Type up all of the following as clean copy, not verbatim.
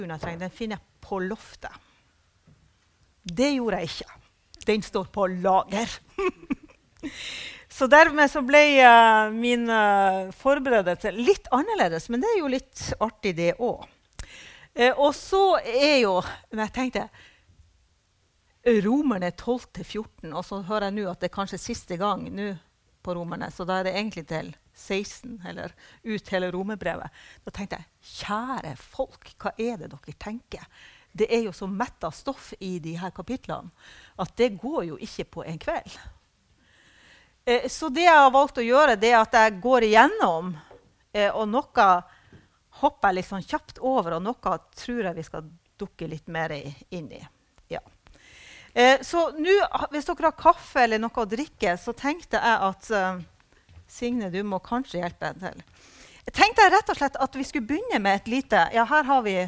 Den finner jeg på loftet. Det gjorde jeg ikke. Den står på lager. Så dermed så ble min forberedelse litt annerledes, men det jo litt artig det også. Og så jo, når jeg tenkte, Romerne 12-14, og så hører jeg nå at det kanskje siste gang nå på Romerne, så da det egentlig til 16, eller ut hele romerbrevet. Da tenkte jeg, kjære folk, hva det dere tenker? Det jo så mettet stoff i de her kapitlene, at det går jo ikke på en kveld. Så det jeg har valgt å gjøre, det at jeg går igjennom, og noe hopper jeg litt sånn kjapt over, og noe tror jeg vi skal dukke litt mer inn i. Ja. Så nå, hvis dere har kaffe eller noe å drikke, så tenkte jeg at Signe, du må kanskje hjelpe til. Jeg tenkte rett og slett at vi skulle begynne med et lite, ja, her har vi,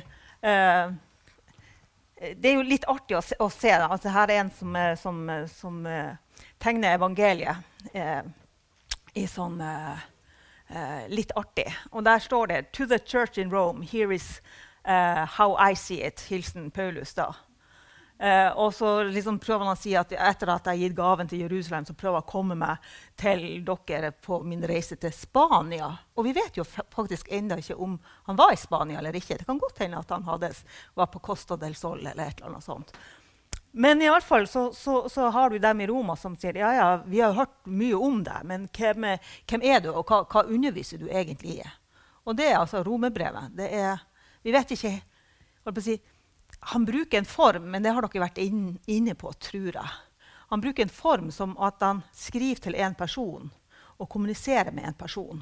det jo litt artig å se da. Altså, her en som tegner evangeliet i sånn litt artig. Og der står det, «To the church in Rome, here is how I see it», hilsen Paulus da. Og så liksom prøver han å si at etter at jeg gitt gaven til Jerusalem, så prøver jeg å komme meg til dere på min reise til Spania. Og vi vet jo faktisk enda ikke om han var i Spania eller ikke. Det kan godt hende at han var på Costa del Sol eller et eller annet sånt. Men i hvert fall så har du dem i Roma som sier, ja, vi har hørt mye om deg, men hvem du, og hva underviser du egentlig i? Og det altså romerbrevet. Vi vet ikke, hva skal jeg si, han bruker en form, men det har dere vært inne på, tror jeg. Han bruker en form som at han skriver til en person og kommuniserer med en person.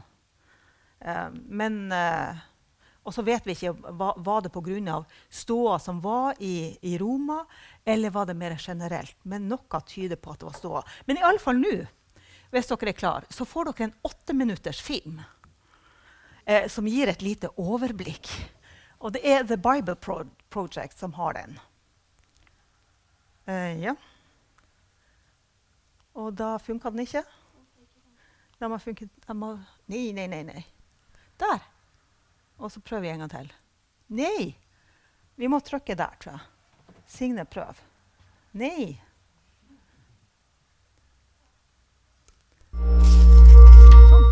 Og så vet vi ikke, var det på grunn av ståa som var i Roma, eller var det mer generelt? Men noe tyder på at det var ståa. Men i alle fall nå, hvis dere klar, så får dere en 8-minutters film som gir et lite overblikk. Og det The Bible Project som har den. Ja. Og da funker den ikke. Nei. Der. Og så prøver vi en gang til. Nei. Vi må trykke der, tror jeg. Signe, prøv. Nei. Sånn.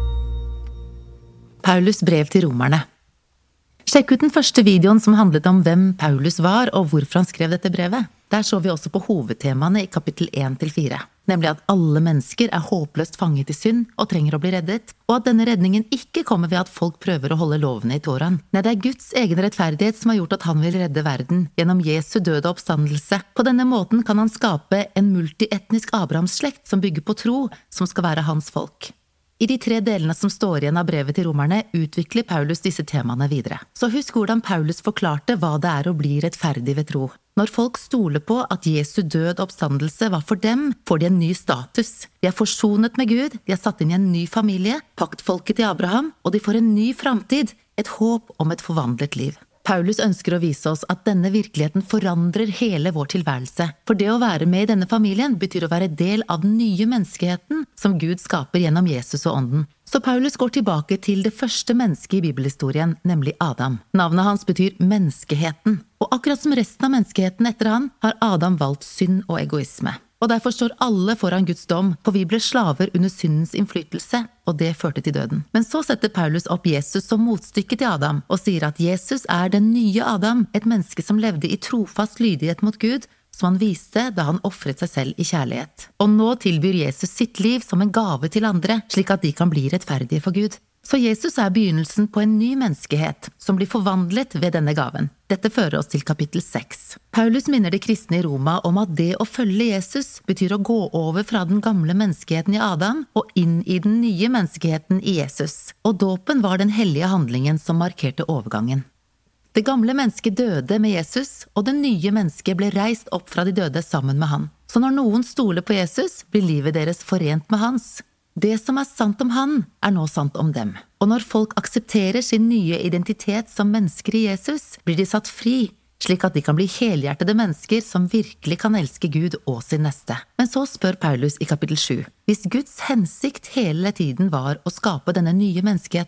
Paulus brev til romerne. Sjekk ut den første videoen som handlet om hvem Paulus var og hvorfor han skrev dette brevet. Der så vi også på hovedtemaene i kapittel 1-4, nemlig at alle mennesker håpløst fanget i synd og trenger å bli reddet, og at denne redningen ikke kommer ved at folk prøver å holde lovene i Toraen. Nei, det Guds egen rettferdighet som har gjort at han vil redde verden gjennom Jesu døde oppstandelse. På denne måten kan han skape en multietnisk Abrahamsslekt som bygger på tro, som skal være hans folk. I de 3 delene som står igjen av brevet til romerne, utvikler Paulus disse temaene videre. Så husk hvordan Paulus forklarte hva det å bli rettferdig ved tro. Når folk stoler på at Jesu død oppstandelse var for dem, får de en ny status. De forsonet med Gud, de satt inn i en ny familie, paktfolket til Abraham, og de får en ny framtid, et håp om et forvandlet liv. Paulus ønsker å vise oss at denne virkeligheten forandrer hele vår tilværelse. For det å være med i denne familien betyr å være del av den nye menneskeheten som Gud skaper gjennom Jesus og ånden. Så Paulus går tilbake til det første mennesket i bibelhistorien, nemlig Adam. Navnet hans betyr menneskeheten. Og akkurat som resten av menneskeheten etter han, har Adam valgt synd og egoisme. Og derfor står alle foran Guds dom, for vi ble slaver under syndens innflytelse, og det førte til døden. Men så setter Paulus opp Jesus som motstykke til Adam, og sier at Jesus den nye Adam, et menneske som levde i trofast lydighet mot Gud, som han viste da han offret seg selv i kjærlighet. Og nå tilbyr Jesus sitt liv som en gave til andre, slik at de kan bli rettferdige for Gud. Så Jesus begynnelsen på en ny menneskehet, som blir forvandlet ved denne gaven. Dette fører oss til kapittel 6. Paulus minner de kristne i Roma om at det å følge Jesus betyr å gå over fra den gamle menneskeheten i Adam og inn i den nye menneskeheten i Jesus. Og dåpen var den hellige handlingen som markerte overgangen. Det gamle mennesket døde med Jesus, og det nye mennesket ble reist opp fra de døde sammen med han. Så når noen stoler på Jesus, blir livet deres forent med hans. Det som sant om han, nå sant om dem. Og når folk aksepterer sin nye identitet som mennesker i Jesus, blir de satt fri, slik at de kan bli helhjertede mennesker som virkelig kan elske Gud og sin neste. Men så spør Paulus i kapittel 7, hvis Guds hensikt hele tiden var å skape denne nye menneskeheten,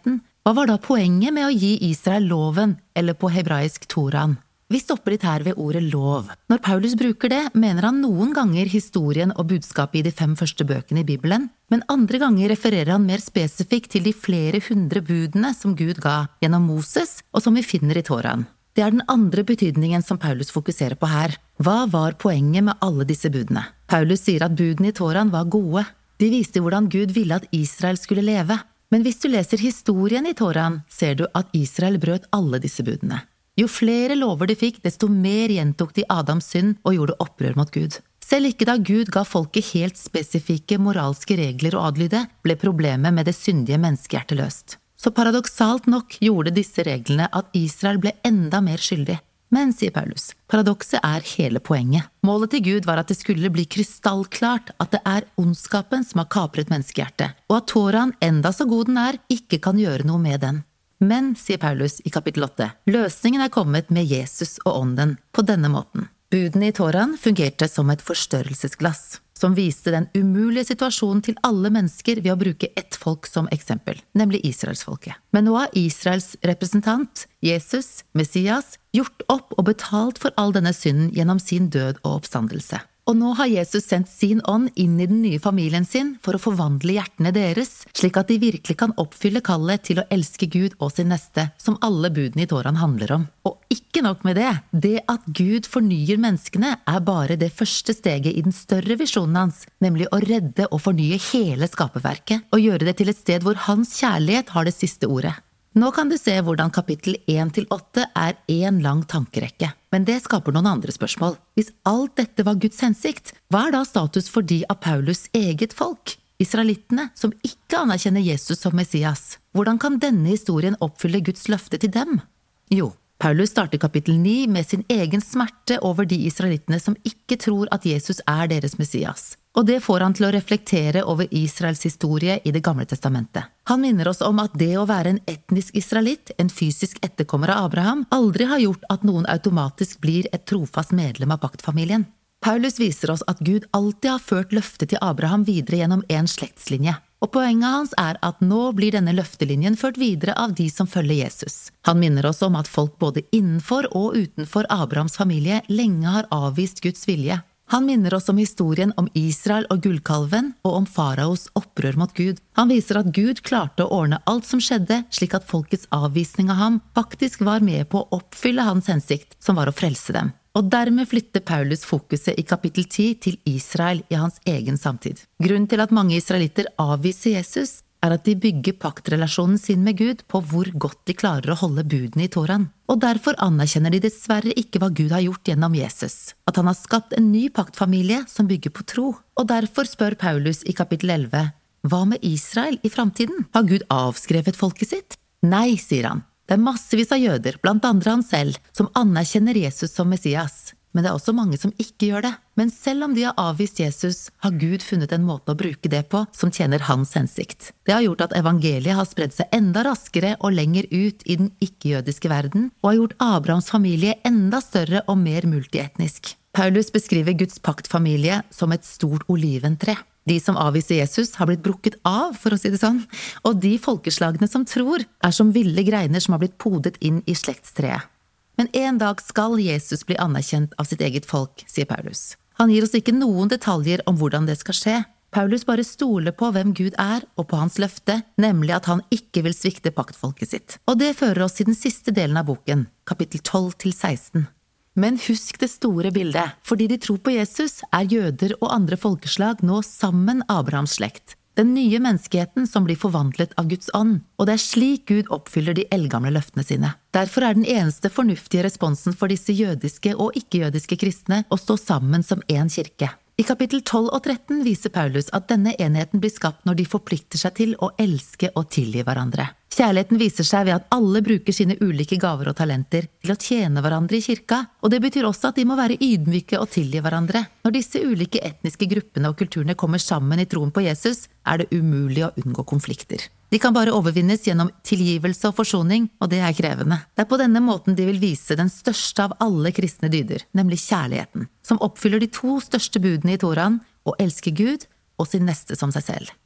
Hva var da poenget med å gi Israel loven, eller på hebraisk Toraen? Vi stopper litt her ved ordet lov. Når Paulus bruker det, mener han noen ganger historien og budskapet i de 5 første bøkene i Bibelen, men andre ganger refererer han mer spesifikt til de flere 100 budene som Gud ga gjennom Moses, og som vi finner i Toraen. Det den andre betydningen som Paulus fokuserer på her. Hva var poenget med alle disse budene? Paulus sier at budene i Toraen var gode. De viste hvordan Gud ville at Israel skulle leve. Men hvis du leser historien i Toraen, ser du at Israel brøt alle disse budene. Jo flere lover de fikk, desto mer gjentok de Adams synd og gjorde opprør mot Gud. Selv ikke da Gud ga folket helt spesifikke moralske regler å adlyde, ble problemet med det syndige menneskehjertet løst. Så paradoksalt nok gjorde disse reglene at Israel ble enda mer skyldig. Men, sier Paulus, paradokset hele poenget. Målet til Gud var at det skulle bli krystallklart at det ondskapen som har kapret menneskehjertet, og at Toraen, enda så god den ikke kan gjøre noe med den. Men, sier Paulus i kapittel 8, løsningen kommet med Jesus og ånden på denne måten. Budene i Toraen fungerte som et forstørrelsesglass, som viste den umulige situasjonen til alle mennesker ved å bruke ett folk som eksempel, nemlig Israelsfolket. Men nå har Israels representant, Jesus, Messias, gjort opp og betalt for all denne synden gjennom sin død og oppstandelse. Og nå har Jesus sendt sin ånd inn i den nye familien sin for å forvandle hjertene deres, slik at de virkelig kan oppfylle kallet til å elske Gud og sin neste, som alle budene i Toraen handler om. Og ikke nok med det at Gud fornyer menneskene bare det første steget i den større visjonen hans, nemlig å redde og fornye hele skaperverket, og gjøre det til et sted hvor hans kjærlighet har det siste ordet. Nå kan du se hvordan kapittel 1-8 en lang tankerekke, men det skaper noen andre spørsmål. Hvis alt dette var Guds hensikt, hva da status for de av Paulus eget folk, israelittene, som ikke anerkjenner Jesus som Messias? Hvordan kan denne historien oppfylle Guds løfte til dem? Jo, Paulus starter kapittel 9 med sin egen smerte over de israelittene som ikke tror at Jesus deres Messias. Og det får han til å reflektere over Israels historie i det gamle testamentet. Han minner oss om at det å være en etnisk israelitt, en fysisk etterkommer av Abraham, aldri har gjort at noen automatisk blir et trofast medlem av paktfamilien. Paulus viser oss at Gud alltid har ført løftet til Abraham videre gjennom en slektslinje. Og poenget hans at nå blir denne løftelinjen ført videre av de som følger Jesus. Han minner oss om at folk både innenfor og utenfor Abrahams familie lenge har avvist Guds vilje. Han minner oss om historien om Israel og gullkalven, og om faraos opprør mot Gud. Han viser at Gud klarte å ordne alt som skjedde, slik at folkets avvisning av ham faktisk var med på å oppfylle hans hensikt, som var å frelse dem. Og dermed flytter Paulus fokuset i kapittel 10 til Israel i hans egen samtid. Grunnen til at mange israelitter avviser Jesus, at de bygger paktrelasjonen sin med Gud på hvor godt de klarer å holde budene i Toraen. Og derfor anerkjenner de dessverre ikke hva Gud har gjort gjennom Jesus, at han har skapt en ny paktfamilie som bygger på tro. Og derfor spør Paulus i kapittel 11, hva med Israel i framtiden? Har Gud avskrevet folket sitt? Nei, sier han. Det massevis av jøder, blant andre han selv, som anerkjenner Jesus som Messias. Men det også mange som ikke gjør det. Men selv om de har avvist Jesus, har Gud funnet en måte å bruke det på som tjener hans hensikt. Det har gjort at evangeliet har spredd seg enda raskere og lenger ut i den ikke-jødiske verden, og har gjort Abrahams familie enda større og mer multietnisk. Paulus beskriver Guds paktfamilie som et stort oliventre. De som avviser Jesus har blitt brukket av, for å si det sånn, og de folkeslagene som tror som ville greiner som har blitt podet inn i slektstreet. Men en dag skal Jesus bli anerkjent av sitt eget folk, sier Paulus. Han gir oss ikke noen detaljer om hvordan det skal skje. Paulus bare stoler på hvem Gud og på hans løfte, nemlig at han ikke vil svikte paktfolket sitt. Og det fører oss til den siste delen av boken, kapittel 12-16. Men husk det store bildet. Fordi de tror på Jesus, jøder og andre folkeslag nå sammen Abrahams slekt. Den nye menneskeheten som blir forvandlet av Guds ånd. Og det slik Gud oppfyller de eldgamle løftene sine. Derfor den eneste fornuftige responsen for disse jødiske og ikke-jødiske kristne å stå sammen som en kirke. I kapittel 12 og 13 viser Paulus at denne enheten blir skapt når de forplikter seg til å elske og tilgi hverandre. Kjærligheten viser seg ved at alle bruker sine ulike gaver og talenter til å tjene hverandre i kirka, og det betyr også at de må være ydmyke og tilgi hverandre. Når disse ulike etniske gruppene og kulturene kommer sammen i troen på Jesus, det umulig å unngå konflikter. De kan bare overvinnes gjennom tilgivelse og forsoning, og det krevende. Det på denne måten de vil vise den største av alle kristne dyder, nemlig kjærligheten, som oppfyller de 2 største budene i Toraen, å elske Gud og sin neste som seg selv.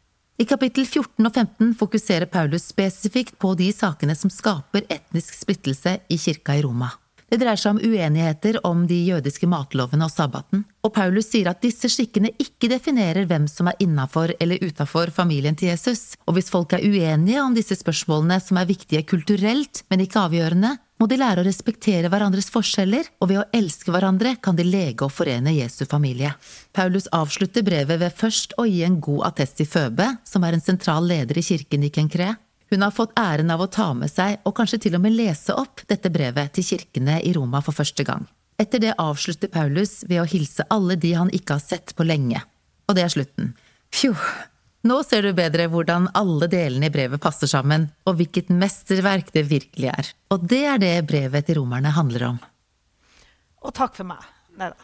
I kapittel 14 og 15 fokuserer Paulus spesifikt på de sakene som skaper etnisk splittelse i kirka i Roma. Det dreier seg om uenigheter om de jødiske matlovene og sabbaten, og Paulus sier at disse skikkene ikke definerer hvem som innenfor eller utenfor familien til Jesus. Og hvis folk uenige om disse spørsmålene som viktige kulturelt, men ikke avgjørende, må de lære å respektere hverandres forskjeller, og ved å elske hverandre kan de lege og forene Jesu familie. Paulus avslutter brevet ved først å gi en god attest til Føbe, som en sentral leder i kirken i Kenkre. Hun har fått æren av å ta med seg, og kanskje til og med lese opp dette brevet til kirkene i Roma for første gang. Etter det avslutter Paulus ved å hilse alle de han ikke har sett på lenge. Og det slutten. Pju! Nå ser du bedre hvordan alle delene i brevet passer sammen, og hvilket mesterverk det virkelig Og det det brevet til romerne handler om. Og takk for meg. Neida.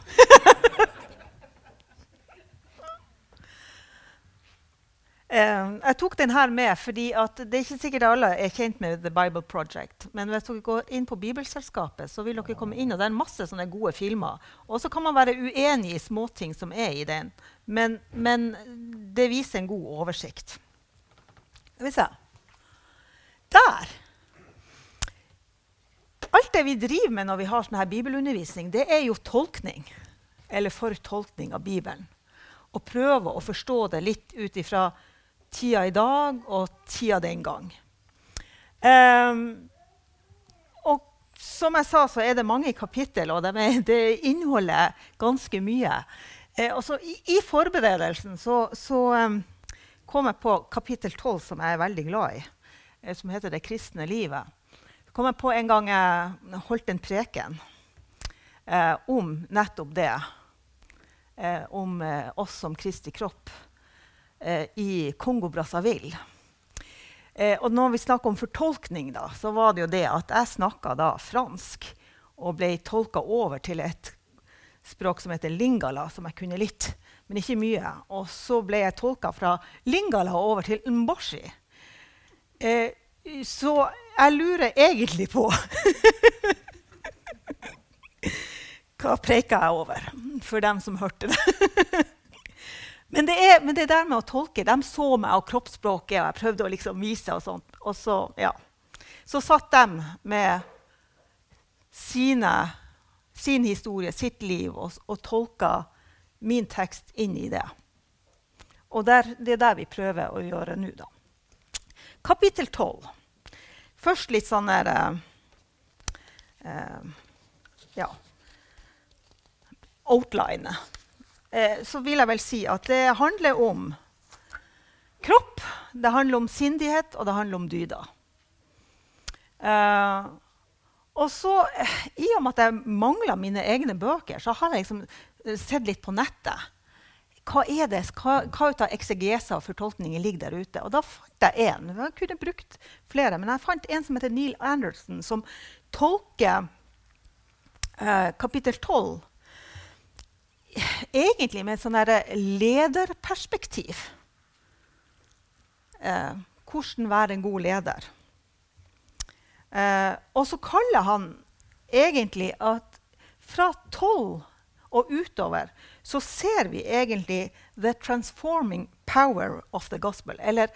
Jeg tok den her med fordi at det ikke sikkert alle kjent med The Bible Project, men hvis dere går inn på Bibelselskapet, så vil dere komme inn, og det masse sånne gode filmer. Og så kan man være uenig i småting som i den, men det viser en god oversikt. Skal vi se. Der! Alt det vi driver med når vi har sånne her bibelundervisning, det jo tolkning, eller fortolkning av Bibelen. Og prøve å forstå det litt ut ifra tida i dag og tida den gang. Og som jeg sa, så det mange kapittel, og det inneholder ganske mye. Og så i forberedelsen så kom jeg på kapittel 12, som jeg veldig glad i, som heter Det kristne livet. Så kom jeg på en gang jeg holdt en preken om nettopp det. Om oss som Kristi kropp i Kongo-Brazzaville. Og når vi snakker om fortolkning da, så var det jo det at jeg snakket da fransk og ble tolket over til et språk som heter Lingala, som jeg kunne litt, men ikke mye. Og så ble jeg tolket fra Lingala over til Mboshi. Så jeg lurer egentlig på hva preker jeg over for dem som hørte det. men det der med å tolke, de så meg og kroppsspråket, og jeg prøvde å liksom vise og sånt. Og så, ja. Så satt de med sin historie, sitt liv, og tolket min tekst inn i det. Og det der vi prøver å gjøre nå da. Kapittel 12. Først litt sånn der, ja, outline. Så vil jeg vel si at det handler om kropp, det handler om sindighet, og det handler om dyder. Og så, i og med at jeg mangler mine egne bøker, så har jeg liksom sett litt på nettet. Hva det? Hva ut av eksegese og fortolkninger ligger der ute? Og da fant jeg en. Jeg kunne brukt flere, men jeg fant en som heter Neil Anderson, som tolker kapittel 12 egentlig med et sånn lederperspektiv. Hvordan være en god leder. Og så kaller han egentlig at fra 12 og utover så ser vi egentlig the transforming power of the gospel, eller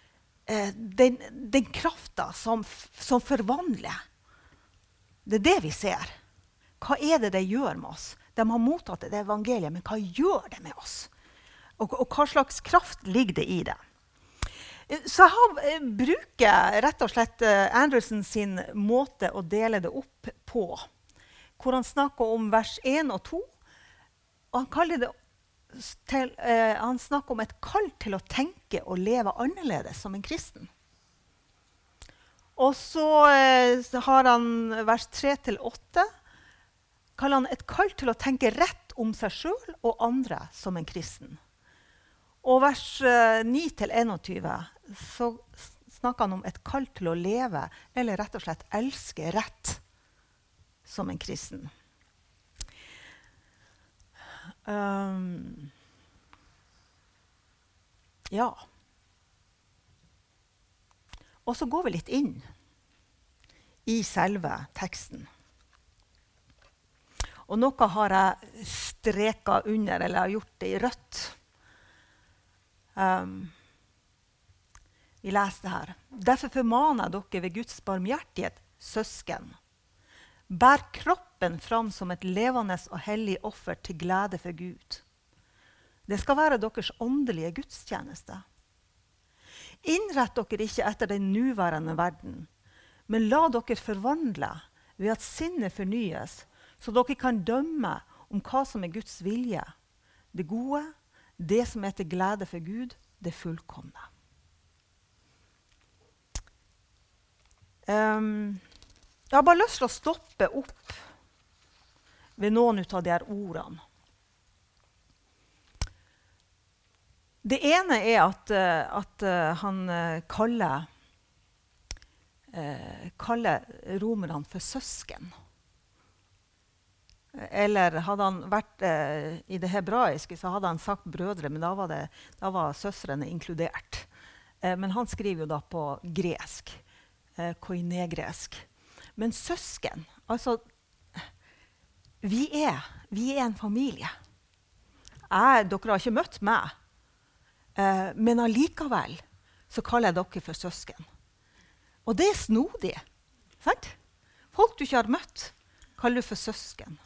den krafta som forvandler. Det det vi ser. Hva det gjør med oss? De har mottatt det evangeliet, men hva gjør det med oss? Og hva slags kraft ligger det i det? Så jeg bruker rett og slett Anderson sin måte å dele det opp på, hvor han snakker om vers 1 og 2, og han kaller det han snakker om et kall til å tenke og leve annerledes som en kristen. Og så har han vers 3-8, kaller han et kall til å tenke rett om seg selv og andre som en kristen. Og vers 9-21 så snakker han om et kall til å leve, eller rett og slett elske rett som en kristen. Ja. Og så går vi litt inn i selve teksten. Og noe har jeg streket under, eller har gjort det i rødt. Vi leser det her. Derfor formaner dere ved Guds barmhjertighet, søsken. Bær kroppen fram som et levende og hellig offer til glede for Gud. Det skal være deres åndelige gudstjeneste. Innrett dere ikke etter den nuværende verden, men la dere forvandle ved at sinnet fornyes, så dere kan dømme om hva som er Guds vilje, det gode, det som er til glede for Gud, det fullkomne. Jeg har bare lyst til å stoppe opp ved noen av de her ordene. Det ene er at han kaller romerne for søsken. Eller hadde han vært i det hebraiske, så hadde han sagt brødre, men da var søstrene inkludert. Men han skriver jo da på gresk, koinegresk. Men søsken, altså, vi er en familie. Dere har ikke møtt meg, men allikevel så kaller jeg dere for søsken. Og det er snodig, sant? Folk du ikke har møtt, kaller du for søsken.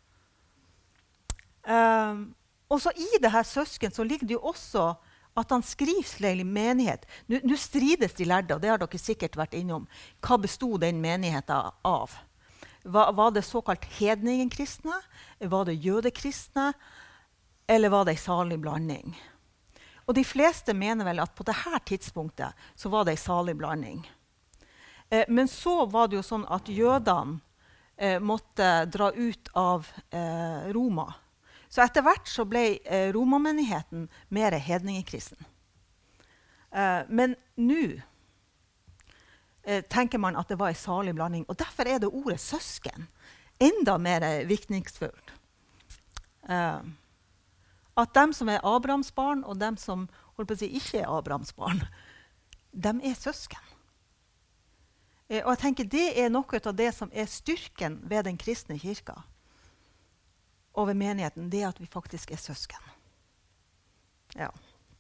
Og så i det her søsken så ligger det jo også at han skriver til en menighet. Nå strides de lærde, og det har dere sikkert vært innom. Hva bestod den menigheten av? Var det såkalt hedningenkristne? Var det jødekristne? Eller var det en salig blanding? Og de fleste mener vel at på dette tidspunktet så var det en salig blanding. Men så var det jo sånn at jødene måtte dra ut av Roma. Så etter hvert så ble romamenigheten mer hedningekristen. Men nå tenker man at det var en salig blanding, og derfor er det ordet søsken enda mer virkningsfullt. At dem som er Abrahams barn, og dem som ikke er Abrahams barn, de er søsken. Og jeg tenker det er noe av det som er styrken ved den kristne kirka. Og ved menigheten, det er at vi faktisk er søsken. Ja.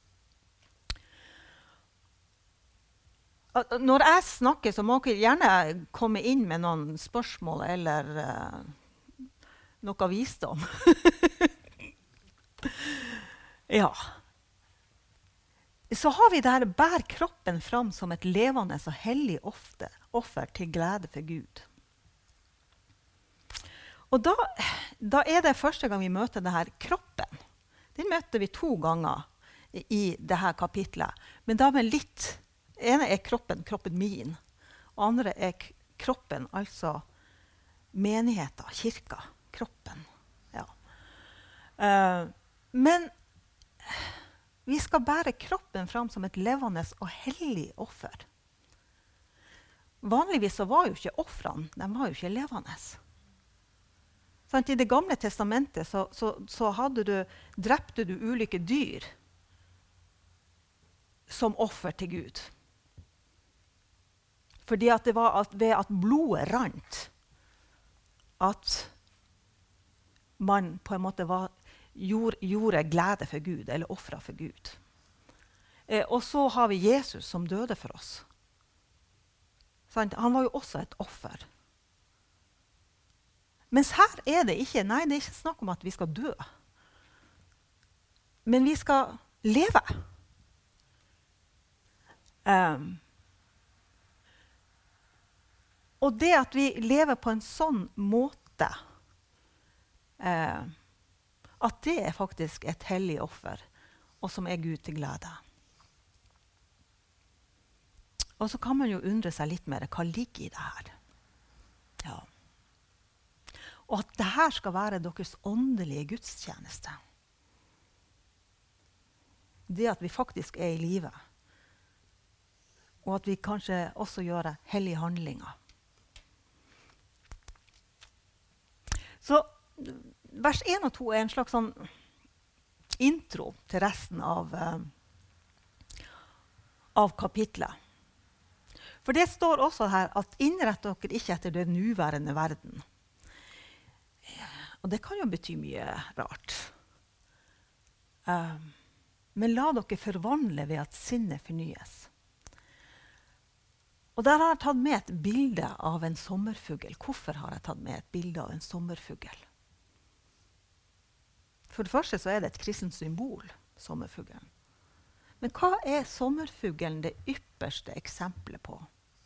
Når jeg snakker, så må dere gjerne komme inn med noen spørsmål eller noe visdom. Ja. Så har vi der bær kroppen fram som et levende og hellig offer til glede for Gud. Og da er det første gang vi møter denne kroppen. Den møter vi 2 ganger i dette kapitlet. Men da med litt. Ene er kroppen min. Og andre er kroppen, altså menigheten, kirka, kroppen. Ja. Men vi skal bære kroppen fram som et levende og hellig offer. Vanligvis så var jo ikke offrene, de var jo ikke levende. I det gamle testamentet så drepte du ulike dyr som offer til Gud. Fordi at det var ved at blodet rant at man på en måte gjorde glede for Gud, eller offret for Gud. Og så har vi Jesus som døde for oss. Han var jo også et offer. Mens her er det ikke snakk om at vi skal dø. Men vi skal leve. Og det at vi lever på en sånn måte, at det er faktisk et hellig offer, og som er Gud til glede. Og så kan man jo undre seg litt mer, hva ligger i det her? Ja. Og at dette skal være deres åndelige gudstjeneste. Det at vi faktisk er i livet. Og at vi kanskje også gjør hellige handlinger. Så vers 1 og 2 er en slags sånn intro til resten av kapitlet. For det står også her at innrett dere ikke etter det nuværende verden. Og det kan jo bety mye rart. Men la dere forvandle ved at sinnet fornyes. Og der har jeg tatt med et bilde av en sommerfugl. Hvorfor har jeg tatt med et bilde av en sommerfugl? For det første så det et kristent symbol, sommerfuglen. Men hva sommerfuglen det ypperste eksempelet på?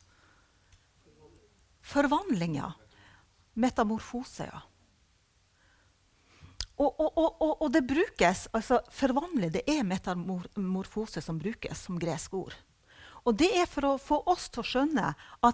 Forvandling, ja. Metamorfose, ja. Og det brukes, altså forvandle, det metamorfose som brukes som gresk ord. Og det for å få oss til å skjønne at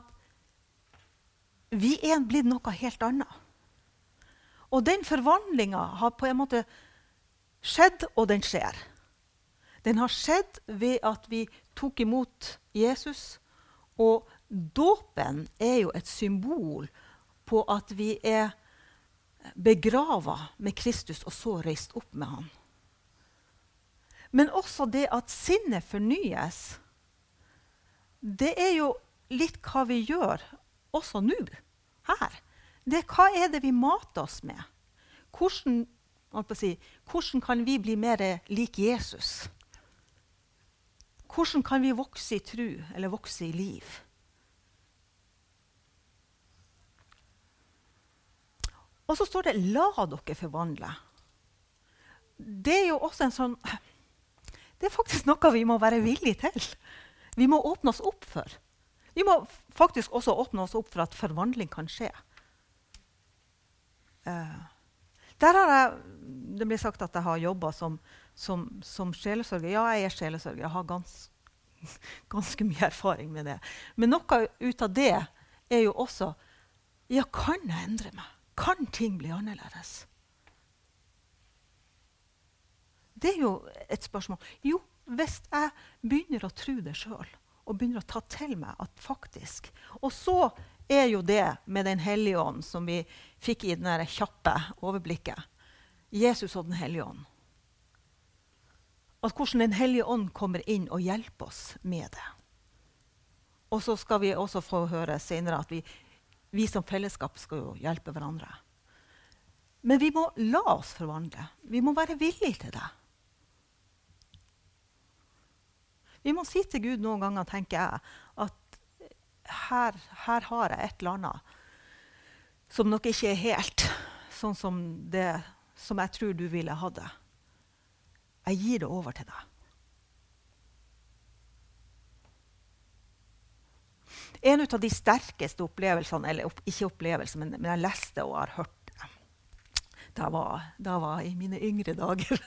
vi blitt noe helt annet. Og den forvandlingen har på en måte skjedd, og den skjer. Den har skjedd ved at vi tok imot Jesus, og dåpen jo et symbol på at vi begravet med Kristus og så reist opp med han. Men også det at sinnet fornyes, det jo litt hva vi gjør også nå, her. Hva det vi mater oss med? Hvordan kan vi bli mer lik Jesus? Hvordan kan vi vokse i tro, eller vokse i liv? Og så står det, la dere forvandle. Det jo også en sånn, det faktisk noe vi må være villige til. Vi må åpne oss opp for. Vi må faktisk også åpne oss opp for at forvandling kan skje. Der har det blir sagt at jeg har jobbet som sjelesørger. Ja, jeg sjelesørger. Jeg har ganske mye erfaring med det. Men noe ut av det jo også, ja, kan jeg endre meg? Kan ting bli annerledes? Det jo et spørsmål. Jo, hvis jeg begynner å tro det selv, og begynner å ta til meg at faktisk, og så jo det med den hellige ånd som vi fikk i den kjappe overblikket, Jesus og den hellige ånd. At hvordan den hellige ånd kommer inn og hjelper oss med det. Og så skal vi også få høre senere at vi som fellesskap skal jo hjelpe hverandre. Men vi må la oss forvandle. Vi må være villige til det. Vi må si til Gud noen ganger, tenker jeg, at her har jeg et eller annet som nok ikke helt sånn som det som jeg tror du ville ha det. Jeg gir det over til deg. En av de sterkeste opplevelsene, eller ikke opplevelser, men jeg leste og har hørt det. Det var i mine yngre dager.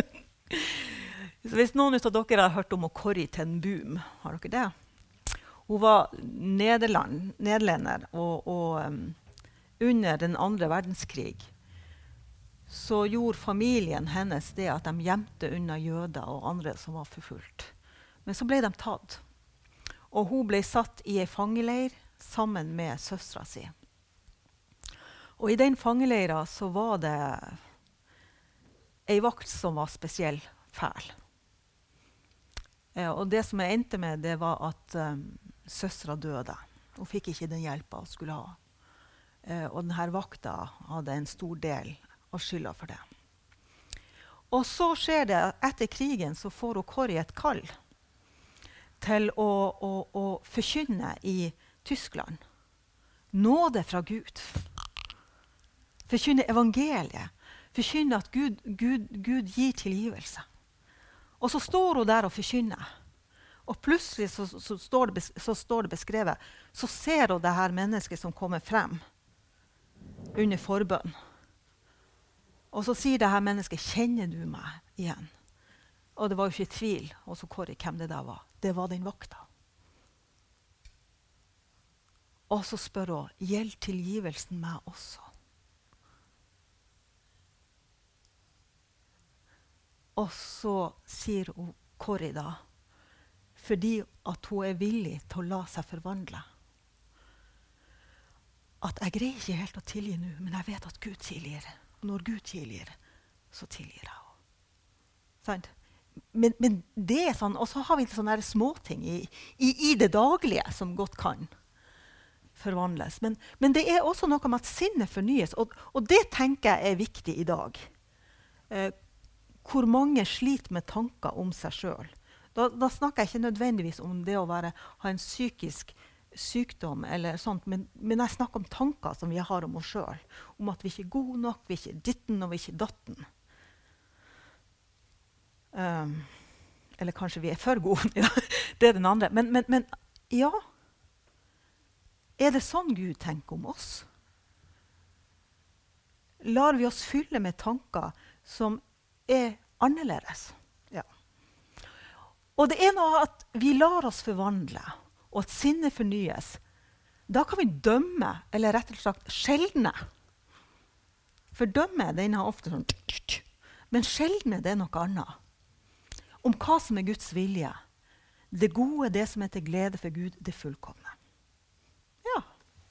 Så hvis noen av dere har hørt om Corrie ten Boom, har dere det? Hun var nederlender, og under den andre verdenskrig så gjorde familien hennes det at de gjemte unna jøder og andre som var forfulgt. Men så ble de tatt. Og hun ble satt i en fangeleir sammen med søstera si. Og i den fangeleira så var det en vakt som var spesiell fæl. Og det som jeg endte med, det var at søstera døde. Hun fikk ikke den hjelpa hun skulle ha. Og denne vakta hadde en stor del av skylda for det. Og så skjer det, etter krigen så får hun Corrie et kall til å forkynne i Tyskland. Nåde fra Gud. Forkynne evangeliet. Forkynne at Gud gir tilgivelse. Og så står hun der og forkynner. Og plutselig så står det beskrevet, så ser hun det her mennesket som kommer frem under forbønn. Og så sier det her mennesket, kjenner du meg igjen? Og det var jo ikke tvil, og så Corrie hvem det der var. Det var den vakta. Og så spør hun, gjeld tilgivelsen meg også? Og så sier hun Corrie da, fordi at hun villig til å la seg forvandle. At jeg greier ikke helt å tilgi nå, men jeg vet at Gud tilgir. Og når Gud tilgir, så tilgir jeg også. Sant? Men det sånn, og så har vi sånne småting i det daglige som godt kan forvandles. Men det også noe med at sinnet fornyes, og det tenker jeg viktig i dag. Hvor mange sliter med tanker om seg selv. Da snakker jeg ikke nødvendigvis om det å ha en psykisk sykdom eller sånt, men jeg snakker om tanker som vi har om oss selv, om at vi ikke er gode nok, vi er ikke ditten og vi er ikke datten. Eller kanskje vi er for gode, ja, det er den andre. Men ja, er det sånn Gud tenker om oss? Lar vi oss fylle med tanker som er annerledes? Ja. Og det er noe at vi lar oss forvandle, og at sinnet fornyes. Da kan vi dømme, eller rett og slett sjeldne. For dømme, den har ofte sånn, men sjeldne, det er noe annet. Om hva som er Guds vilje. Det gode, det som er til glede for Gud, det fullkomne. Ja.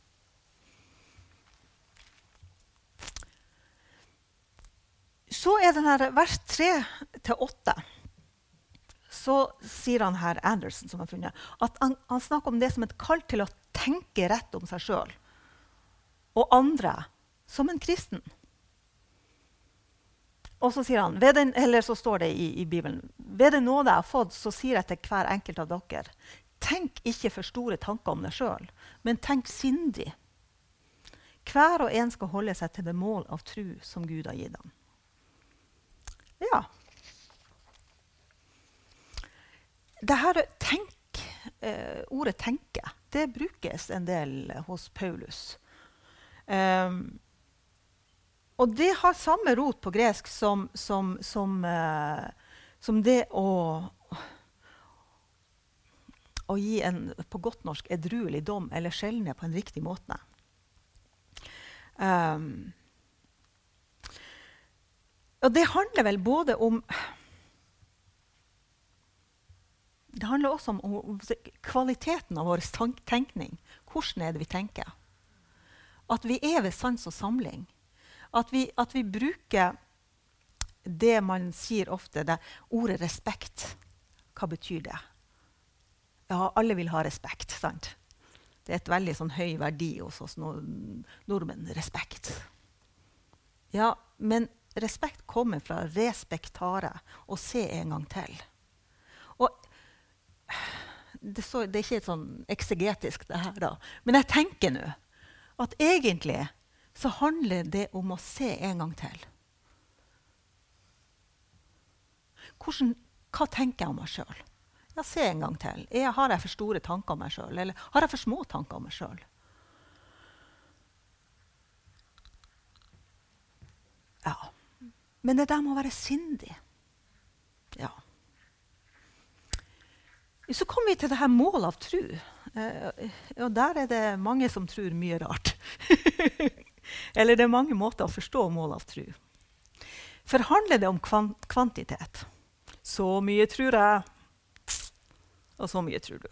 Så er den her vers 3-8. Så sier han her, Anderson, som har funnet, at han snakker om det som et kall til å tenke rett om seg selv, og andre, som en kristen. Og så sier han, eller så står det i Bibelen, ved det nåde jeg har fått, så sier jeg til hver enkelt av dere, tenk ikke for store tanker om deg selv, men tenk sindig. Hver og en skal holde seg til det mål av tro som Gud har gitt ham. Ja. Det her ordet tenke, det brukes en del hos Paulus. Og det har samme rot på gresk som det å gi en, på godt norsk, edruelig dom, eller skjelne på en riktig måte. Og det handler vel både om det handler også om kvaliteten av vår tenkning. Hvordan er det vi tenker? At vi er ved sans og samling. At vi bruker det man sier ofte, det ordet respekt. Hva betyr det? Ja, alle vil ha respekt, sant? Det er et veldig sånn høy verdi hos oss nordmenn, respekt. Ja, men respekt kommer fra respektare, og se en gang til. Og det er ikke sånn eksegetisk det her da, men jeg tenker nå at egentlig så handler det om å se en gang til. Hva tenker jeg om meg selv? Ja, se en gang til. Har jeg for store tanker om meg selv, eller har jeg for små tanker om meg selv? Ja. Men det der må være sindig. Ja. Så kommer vi til det her mål av tro. Og der er det mange som tror mye rart. Eller det er mange måter å forstå mål av tro. For handler det om kvantitet? Så mye tror jeg, og så mye tror du.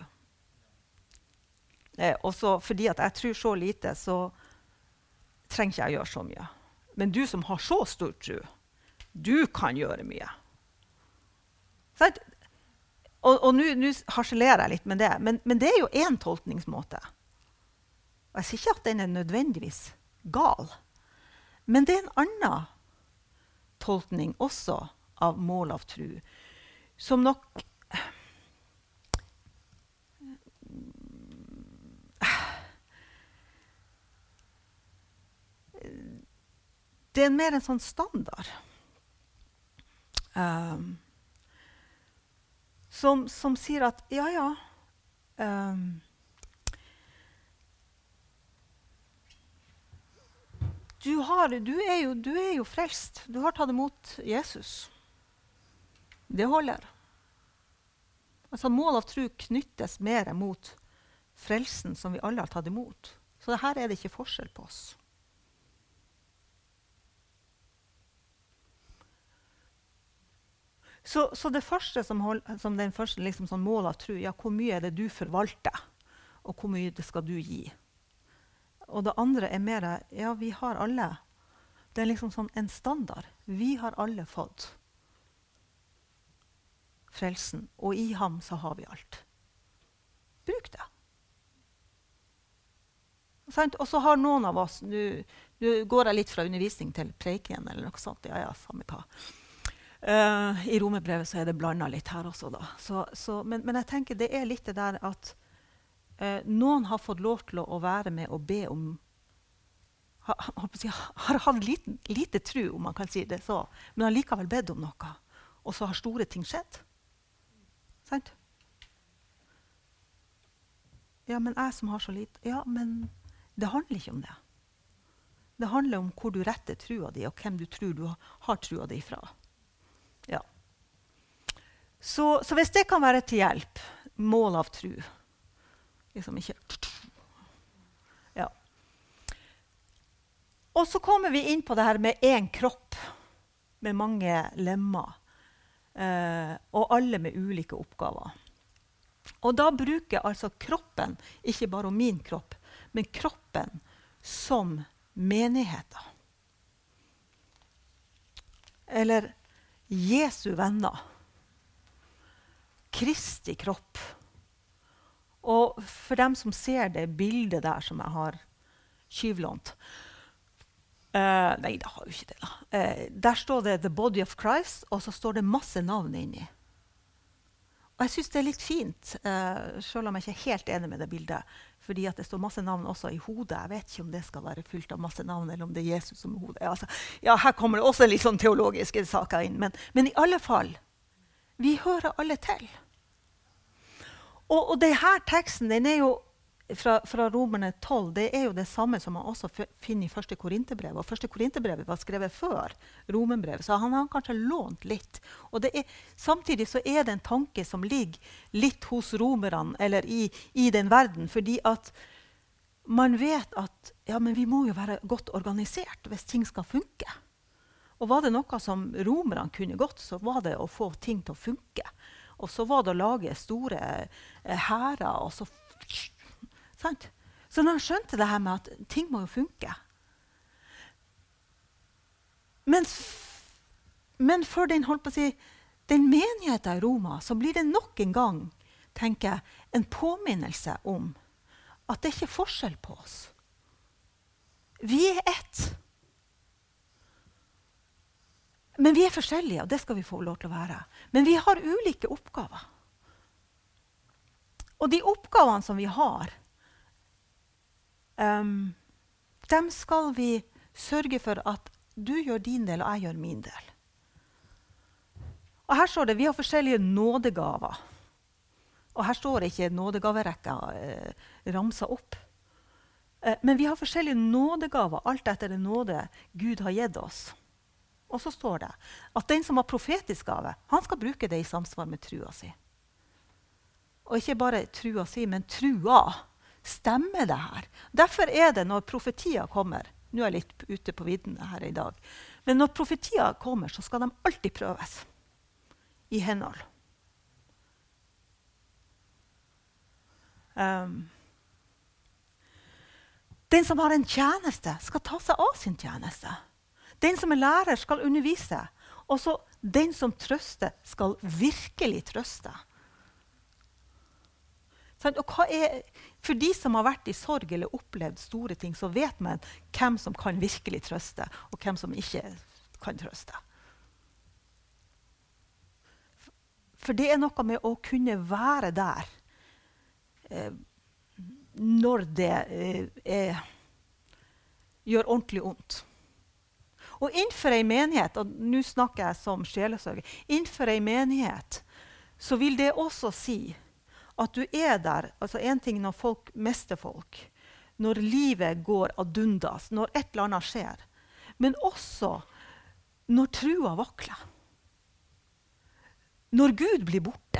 Og så fordi at jeg tror så lite, så trenger ikke jeg gjøre så mye. Men du som har så stor tro, du kan gjøre mye. Sant? Og nå harselerer jeg litt med det, men det er jo en tolkningsmåte. Og jeg sier ikke at den er nødvendigvis gal, men det er en annen tolkning også av mål av tro, som nok det er mer en sånn standard. Som sier at du er jo frelst. Du har tatt imot Jesus. Det holder. Altså mål av tro knyttes mer mot frelsen som vi alle har tatt imot. Så her er det ikke forskjell på oss. Så det første som den første liksom, sånn mål av tro, hvor mye er det du forvalter, og hvor mye det skal du gi. Og det andre er mer, vi har alle, det er liksom sånn en standard. Vi har alle fått frelsen, og i ham så har vi alt. Bruk det. Og så har noen av oss, nå går jeg litt fra undervisning til preken, eller noe sånt, samme hva. I Romerbrevet så er det blandet litt her også da. Men jeg tenker det er litt det der at noen har fått lov til å være med og be om, har hatt lite tro, om man kan si det så, men har likevel bedt om noe, og så har store ting skjedd. Sant? Ja, men jeg som har så lite, ja, men det handler ikke om det. Det handler om hvor du retter trua di, og hvem du tror du har trua di fra. Ja. Så hvis det kan være til hjelp, mål av tro, liksom ikke... Ja. Og så kommer vi inn på det her med en kropp, med mange lemmer, og alle med ulike oppgaver. Og da bruker altså kroppen, ikke bare min kropp, men kroppen som menigheter. Eller Jesu venner. Kristi kropp. Og for dem som ser det bildet der som jeg har tyvlånt, nei, det har jo ikke det da. Der står det The Body of Christ, og så står det masse navn inni. Og jeg synes det er litt fint, selv om jeg ikke er helt enig med det bildet, fordi at det står masse navn også i hodet. Jeg vet ikke om det skal være fylt av masse navn, eller om det er Jesus som er hodet. Altså, ja, her kommer det også litt sånn teologiske saker inn, men i alle fall, vi hører alle til. Og denne teksten, den er jo fra Romerne 12, det er jo det samme som man også finner i første Korinterbrev. Og første Korinterbrevet var skrevet før Romenbrevet, så han har kanskje lånt litt. Og samtidig så er det en tanke som ligger litt hos romerne, eller i den verden, fordi at man vet at ja, men vi må jo være godt organisert hvis ting skal funke. Og var det noe som romerne kunne godt, så var det å få ting til å funke. Og så var det å lage store hærer, og så... Sant? Så når han skjønte det her med at ting må jo funke. Men for den, holdt på å si, den menigheten i Roma, så blir det nok en gang, tenker jeg, en påminnelse om at det ikke er forskjell på oss. Vi er ett. Men vi er forskjellige, og det skal vi få lov til å være. Men vi har ulike oppgaver. Og de oppgavene som vi har, dem skal vi sørge for at du gjør din del, og jeg gjør min del. Og her står det, vi har forskjellige nådegaver. Og her står det ikke nådegaverekka ramsa opp. Men vi har forskjellige nådegaver, alt etter det nåde Gud har gitt oss. Og så står det at den som har profetisk gave, han skal bruke det i samsvar med trua si. Og ikke bare trua si, men trua. Stemmer det her? Derfor er det når profetier kommer, nå er jeg litt ute på vidden her i dag, men når profetier kommer, så skal de alltid prøves i henhold. Den som har en tjeneste skal ta seg av sin tjeneste. Den som er lærer skal undervise. Og så den som trøster skal virkelig trøste. Og for de som har vært i sorg eller opplevd store ting, så vet man hvem som kan virkelig trøste, og hvem som ikke kan trøste. For det er noe med å kunne være der når det gjør ordentlig ondt. Og innenfor en menighet, og nå snakker jeg som sjelesørger, innenfor en menighet, så vil det også si at du er der, altså en ting når folk mister folk, når livet går ad undas, når et eller annet skjer, men også når trua vakler. Når Gud blir borte.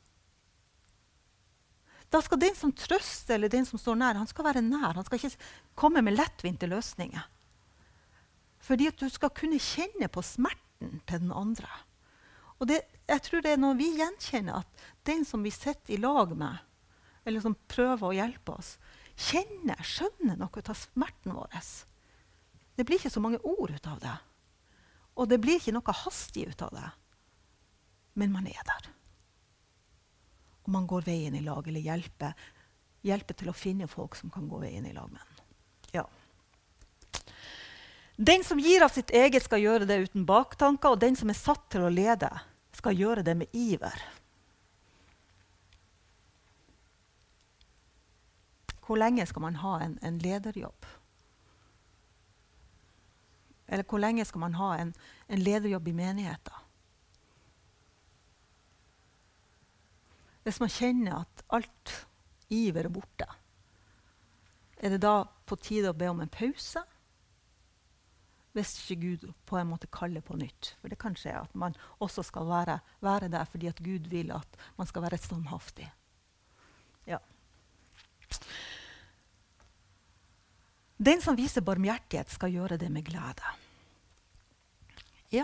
Da skal den som trøster, eller den som står nær, han skal være nær, han skal ikke komme med lettvinte løsninger. Fordi at du skal kunne kjenne på smerten til den andre. Og jeg tror det er når vi gjenkjenner at den som vi sitter i lag med, eller som prøver å hjelpe oss, skjønner noe av smerten vår. Det blir ikke så mange ord ut av det. Og det blir ikke noe hastig ut av det. Men man er der. Og man går veien i lag, eller hjelper til å finne folk som kan gå veien i lag med den. Ja. Den som gir av sitt eget skal gjøre det uten baktanker, og den som er satt til å lede skal gjøre det med iver. hvor lenge skal man ha en lederjobb? Eller hvor lenge skal man ha en lederjobb i menigheten? Hvis man kjenner at alt iver er borte, er det da på tide å be om en pause? Hvis ikke Gud på en måte kaller på nytt. For det kan skje at man også skal være der fordi at Gud vil at man skal være standhaftig. Ja. Den som viser barmhjertighet skal gjøre det med glede. Ja.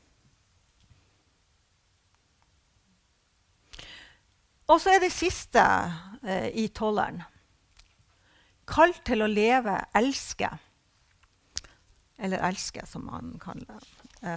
Og så er det siste i 12-eren. Kall til å leve, elske. Eller elske, som man kaller det.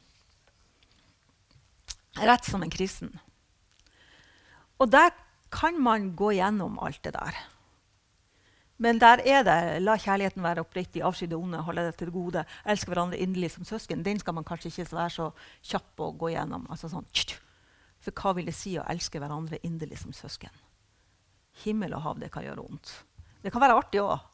Rett som en kristen. Og der kan man gå gjennom alt det der. Men der er det, la kjærligheten være oppriktig, avsky det onde, holde det til det gode, elske hverandre inderlig som søsken. Den skal man kanskje ikke være så kjapp å gå gjennom. Altså sånn, for hva vil det si å elske hverandre inderlig som søsken? Himmel og hav, det kan gjøre vondt. Det kan være artig også.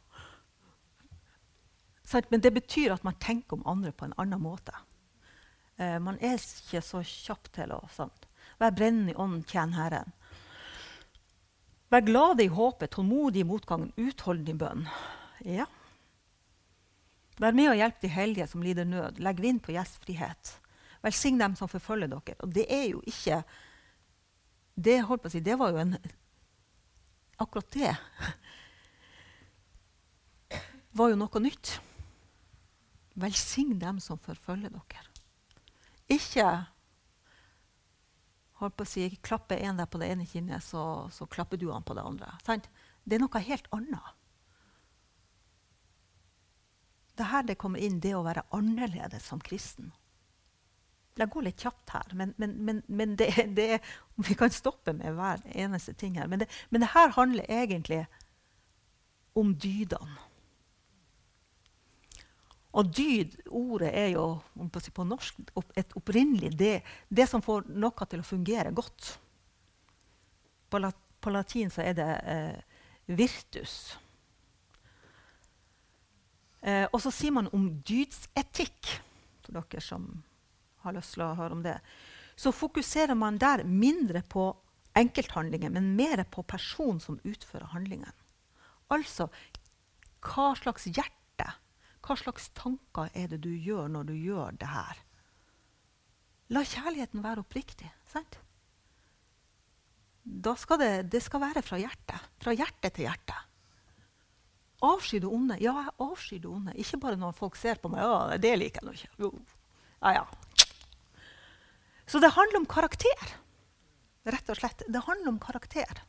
Men det betyr at man tenker om andre på en annen måte. Man er ikke så kjapp til å være brennende i ånden, tjene Herren. Vær glad i håpet, tålmodig i motgangen, utholdende i bønn. Ja. Vær med og hjelp de hellige som lider nød. Legg vind på gjestfrihet. Velsign dem som forfølger dere. Og det er jo ikke, det holdt på å si, det var jo akkurat det var jo noe nytt. Velsign dem som forfølger dere. Ikke holdt på å si, klapper en der på det ene kinnet, så klapper du han på det andre. Sant? Det er noe helt annet. Det her det kommer inn, det å være annerledes som kristen. Det går litt kjapt her, men det vi kan stoppe med hver eneste ting her. Men det her handler egentlig om dydene. Og dyd, ordet er jo på norsk et opprinnelig, det som får noe til å fungere godt. På latin så er det virtus. Og så sier man om dydsetikk, for dere som har lyst til å høre om det. Så fokuserer man der mindre på enkelthandlinger, men mer på personen som utfører handlingen. Altså, hva slags hjerte, hva slags tanker er det du gjør når du gjør det her? La kjærligheten være oppriktig, sant? Da skal det skal være fra hjerte til hjerte. Avsky det onde. Ja, jeg avskyr det onde. Ikke bare når folk ser på meg, ja, det liker jeg nå ikke. Jo. Ja. Så det handler om karakter. Rett og slett. Det handler om karakter.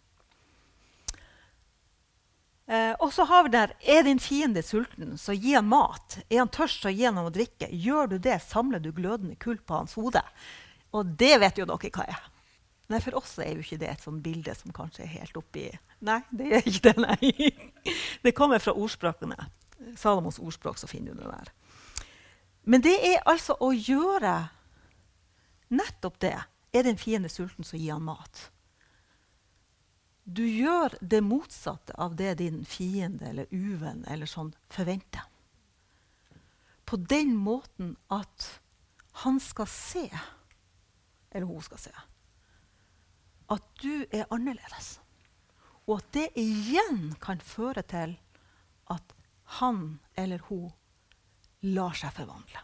Og så har vi der, er din fiende sulten, så gi han mat. Er han tørst, så gi han å drikke. Gjør du det, samler du glødende kull på hans hode. Og det vet jo dere hva er. Nei, for oss er jo ikke det et sånt bilde som kanskje er helt oppi. Nei, det er ikke det, nei. Det kommer fra ordspråkene. Salomos ordspråk, så finner du det der. Men det er altså å gjøre nettopp det. Er din fiende sulten, så gi han mat. Du gjør det motsatte av det din fiende eller uvenn eller sånn forventer. På den måten at han skal se, eller hun skal se, at du er annerledes. Og at det igjen kan føre til at han eller hun lar seg forvandle.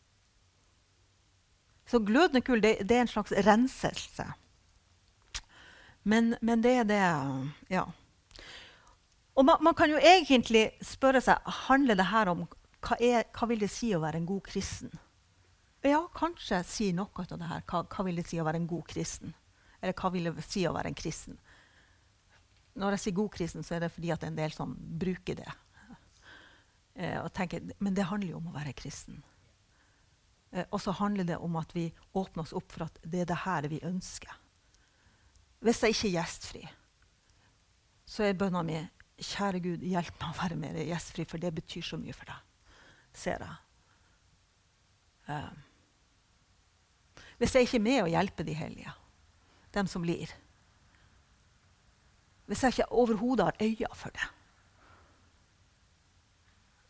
Så glødende kull, det er en slags renselse. Men det er det, ja. Og man kan jo egentlig spørre seg, handler det her om, hva vil det si å være en god kristen? Ja, kanskje si noe av det her. Hva vil det si å være en god kristen? Eller hva vil det si å være en kristen? Når jeg sier god kristen, så er det fordi at en del som bruker det. Og tenker, men det handler jo om å være kristen. Og så handler det om at vi åpner oss opp for at det er det her vi ønsker. Hvis jeg ikke er gjestfri, så er bønnen min, kjære Gud, hjelp meg å være mer gjestfri, for det betyr så mye for deg, ser jeg. Hvis jeg ikke er med å hjelpe de hellige, dem som lir, hvis jeg ikke overhodet har øya for det,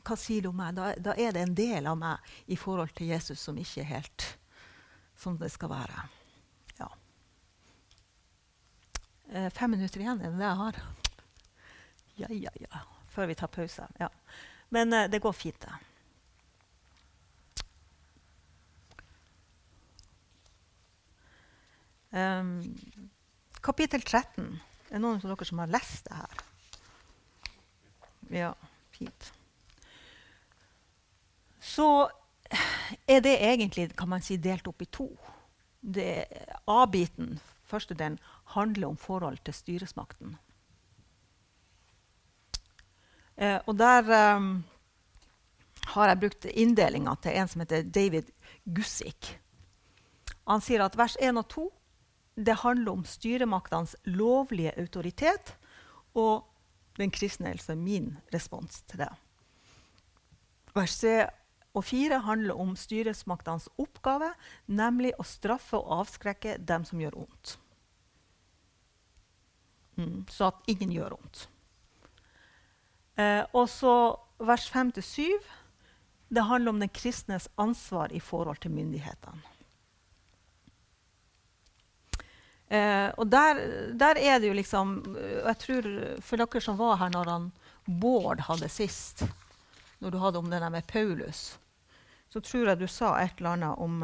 hva sier du om meg? Da det en del av meg i forhold til Jesus som ikke helt som det skal være. Ja. 5 minutter igjen, det jeg har? Ja. Før vi tar pause. Ja. Men det går fint, det. Kapittel 13. Det noen av dere som har lest det her? Ja, fint. Så det egentlig, kan man si, delt opp i 2. A-biten, første delen, handler om forhold til styresmakten. Og der har jeg brukt inndelingen til en som heter David Guzik. Han sier at vers 1 og 2, det handler om styremaktenes lovlige autoritet, og den kristne, altså min respons til det. Vers 3 og 4 handler om styresmaktenes oppgave, nemlig å straffe og avskrekke dem som gjør ondt. Så at ingen gjør ondt. Og så vers 5-7, det handler om den kristnes ansvar i forhold til myndighetene. Og der det jo liksom, jeg tror for dere som var her når Bård hadde sist, når du hadde om det der med Paulus, så tror jeg du sa et eller annet om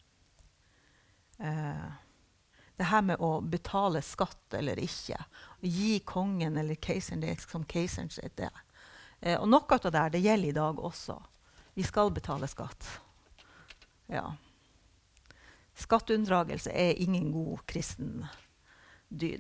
det her med å betale skatt eller ikke, gi kongen eller keiseren det som keiseren sier det. Og noe av det gjelder i dag også. Vi skal betale skatt. Ja. Skatteunndragelse ingen god kristen dyd.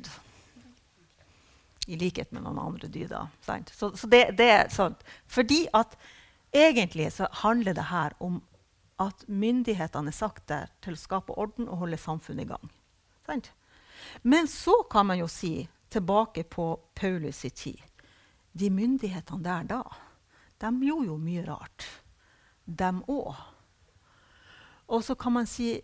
I likhet med noen andre dyder. Sant? Så det sånn. Fordi at egentlig så handler det her om at myndighetene sagt der til å skape orden og holde samfunnet i gang. Sant? Men så kan man jo si tilbake på Paulus i tid. De myndighetene der da, de gjorde jo mye rart. De også. Og så kan man si,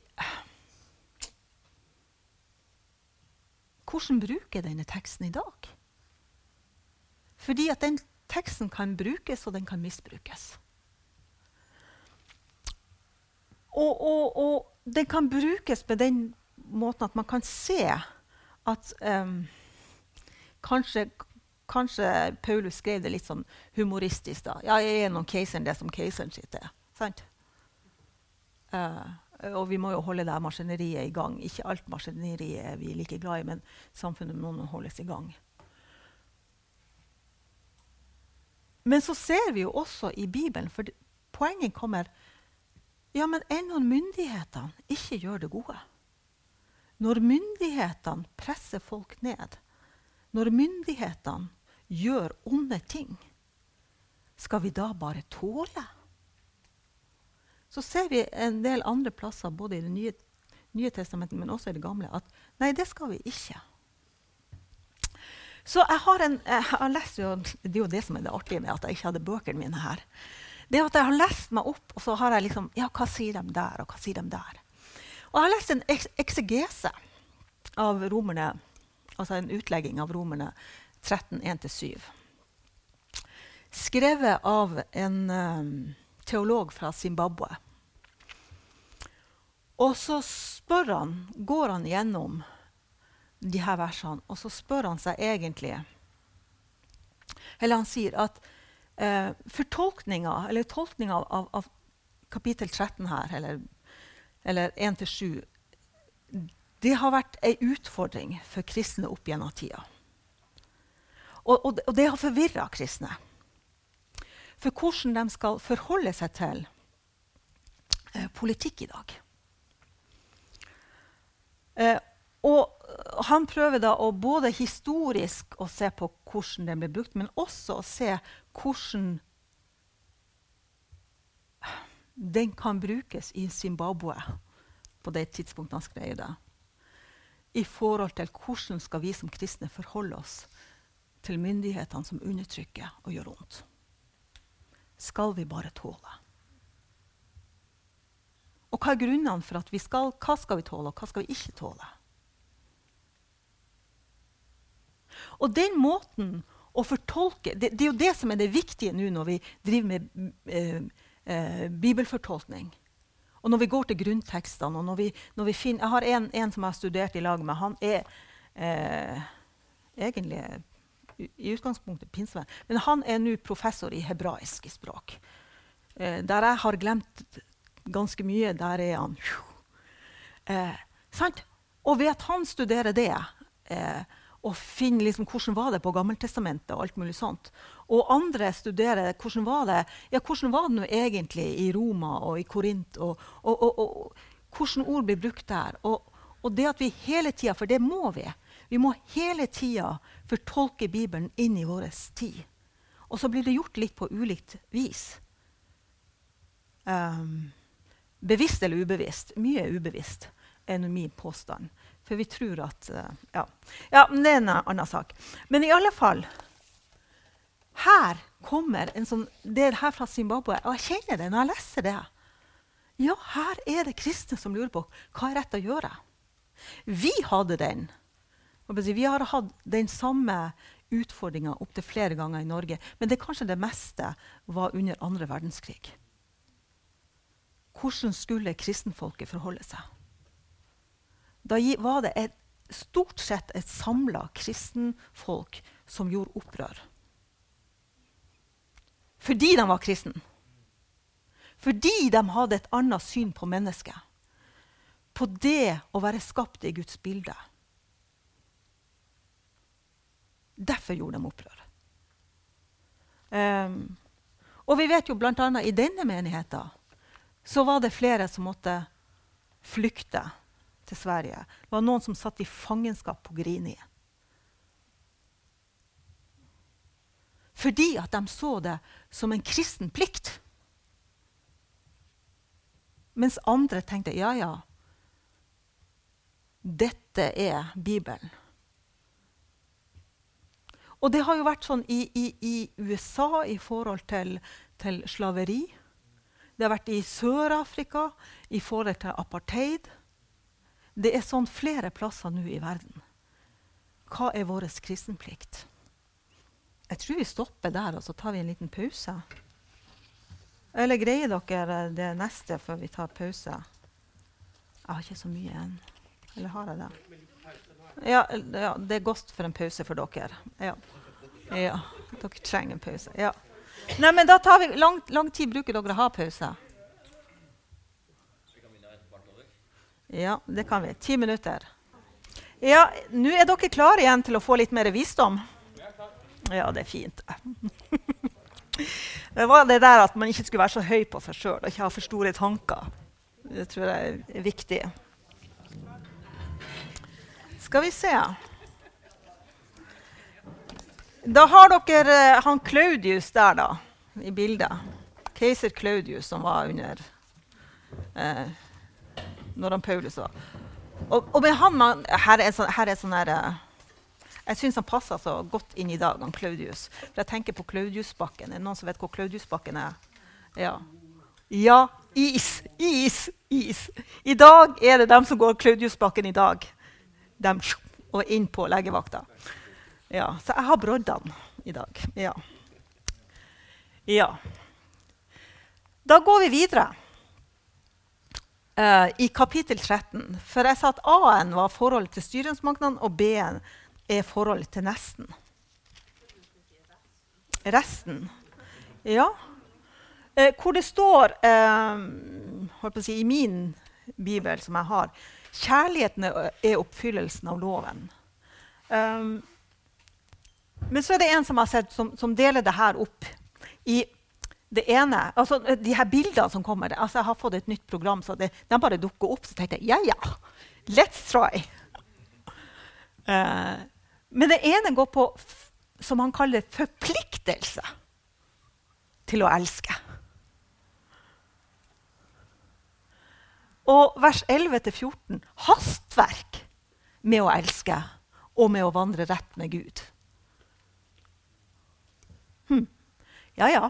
hvordan bruker denne teksten i dag? Fordi at den teksten kan brukes, og den kan misbrukes. Og den kan brukes på den måten at man kan se at kanskje Paulus skrev det litt sånn humoristisk da. Ja, jeg noen keiseren det som keiseren sitter. Sant? Og vi må jo holde det maskineriet i gang. Ikke alt maskineriet vi like glad i, men samfunnet må holdes i gang. Men så ser vi jo også i Bibelen, for poenget kommer, ja, men når myndighetene ikke gjør det gode, når myndighetene presser folk ned, når myndighetene gjør onde ting, skal vi da bare tåle? Så ser vi en del andre plasser, både i det nye testamentet, men også i det gamle, at nei, det skal vi ikke. Så jeg har lest jo, det jo det som det artige med at jeg ikke hadde bøkene mine her. Det at jeg har lest meg opp, og så har jeg liksom, ja, hva sier de der, og hva sier de der? Og jeg har lest en eksegese av romerne, altså en utlegging av romerne 13, 1-7. Skrevet av en teolog fra Zimbabwe. Og så går han gjennom de her versene, og så spør han seg egentlig, eller han sier at fortolkninga, eller tolkninga av kapittel 13 her, eller 1-7, det har vært en utfordring for kristne opp gjennom tida. Og det har forvirret kristne. For hvordan de skal forholde seg til politikk i dag. Og han prøver da å både historisk å se på hvordan den ble brukt, men også å se hvordan den kan brukes i Zimbabwe på det tidspunktet han skrev det. I forhold til hvordan skal vi som kristne forholde oss til myndighetene som undertrykker og gjør ondt. Skal vi bare tåle? Og hva grunnene for at hva skal vi tåle, og hva skal vi ikke tåle? Og den måten å fortolke. Det er jo det som er det viktige nå når vi driver med bibelfortolkning. Og når vi går til grunntekstene, og når vi finner... Jeg har en som jeg har studert i lag med. Han er egentlig i utgangspunktet pinsevenn. Men han er nå professor i hebraisk språk. Der jeg har glemt ganske mye, der er han. Sant? Og ved at han studerer det, og finner liksom, hvordan var det på Gammeltestamentet og alt mulig sånt. Og andre studerer hvordan var det nå egentlig i Roma og i Korint, og hvordan ord blir brukt der. Og det at vi hele tiden, for det må vi må hele tiden fortolke Bibelen inn i vår tid. Og så blir det gjort litt på ulikt vis. Bevisst eller ubevisst. Mye ubevisst er min påstand. For vi tror at... men det er en annen sak. Men i alle fall, her kommer en sånn... Det er her fra Zimbabwe, og jeg kjenner det når jeg leser det. Ja, her er det kristne som lurer på hva er rett å gjøre. Vi hadde den. Vi har hatt den samme utfordringen opp til flere ganger i Norge, men det kanskje det meste var under 2. verdenskrig. Hvordan skulle kristenfolket forholde seg? Da var det stort sett et samlet kristenfolk som gjorde opprør. Fordi de var kristen. Fordi de hadde et annet syn på mennesket. På det å være skapt i Guds bilde. Derfor gjorde de opprør. Og vi vet jo blant annet i denne menigheten så var det flere som måtte flykte til Sverige. Det var noen som satt i fangenskap på Grini. Fordi at de så det som en kristen plikt. Mens andre tenkte, ja, dette er Bibelen. Og det har jo vært sånn i USA i forhold til slaveri. Det har vært i Sør-Afrika i forhold til apartheid. Det er sånn flere plasser nå i verden. Hva er vår kristenplikt? Jeg tror vi stopper der, og så tar vi en liten pause. Eller greier dere det neste før vi tar pause? Jeg har ikke så mye igjen. Eller har jeg det? Ja, det er godt for en pause for dere. Ja, dere trenger en pause. Ja. Nei, men da tar vi... Lang tid bruker dere å ha pause? Ja, det kan vi. 10 minutter. Ja, nå er dere klare igjen til å få litt mer visdom? Ja, det er fint. Det var det der at man ikke skulle være så høy på seg selv og ikke ha for store tanker. Det tror jeg er viktig. Skal vi se. Da har dere han Claudius der da, i bildet. Keiser Claudius som var under når han Paulus var. Og med han, her er sånn her, jeg synes han passer så godt inn i dag, han Claudius. For jeg tenker på Claudiusbakken. Er det noen som vet hvor Claudiusbakken er? Ja. Ja, is. I dag er det dem som går Claudiusbakken i dag. Dem og inn på legevakta. Ja, så jeg har broddene i dag. Ja. Da går vi videre. I kapittel 13. For jeg sa at A-en var forhold til styringsmaktene, og B-en er forhold til nesten. Resten. Ja. Hvor det står, i min bibel som jeg har, kjærligheten er oppfyllelsen av loven. Men så er det en som har sett, som deler det her opp i det ene, altså de her bildene som kommer, altså jeg har fått et nytt program, så de bare dukker opp, så tenkte jeg, ja, let's try. Men det ene går på, som han kaller forpliktelse til å elske. Og vers 11-14, hastverk med å elske og med å vandre rett med Gud. Ja.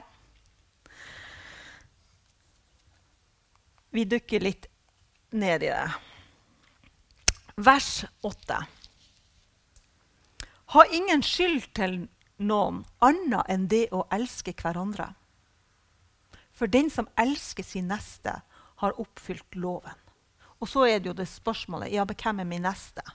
Vi dykker litt ned i det. Vers 8. Ha ingen skyld til noen annet enn det å elske hverandre. For den som elsker sin neste, har oppfylt loven. Og så det jo det spørsmålet, ja, men hvem min neste?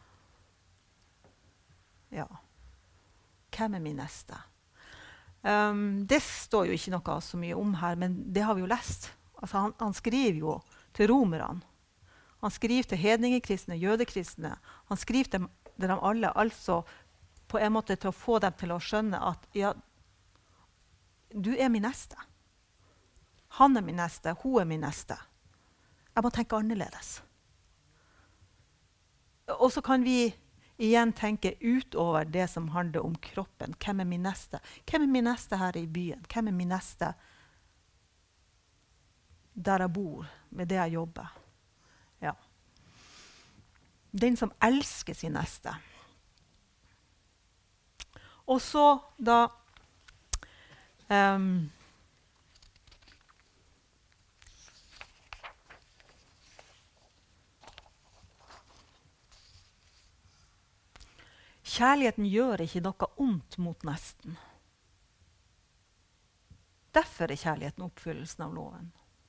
Ja, hvem min neste? Det står jo ikke noe så mye om her, men det har vi jo lest. Altså han skriver jo til romerne. Han skriver til hedningekristne, jødekristne. Han skriver til dem alle, altså på en måte til å få dem til å skjønne at ja, du min neste. Han min neste, hun min neste. Jeg må tenke annerledes. Og så kan vi igjen tenke utover det som handler om kroppen. Hvem min neste? Hvem min neste her i byen? Hvem min neste der jeg bor, med det jeg jobber? Ja. Den som elsker sin neste. Og så da kjærligheten gjør ikke noe ondt mot nesten. Derfor kjærligheten oppfyllelsen av loven.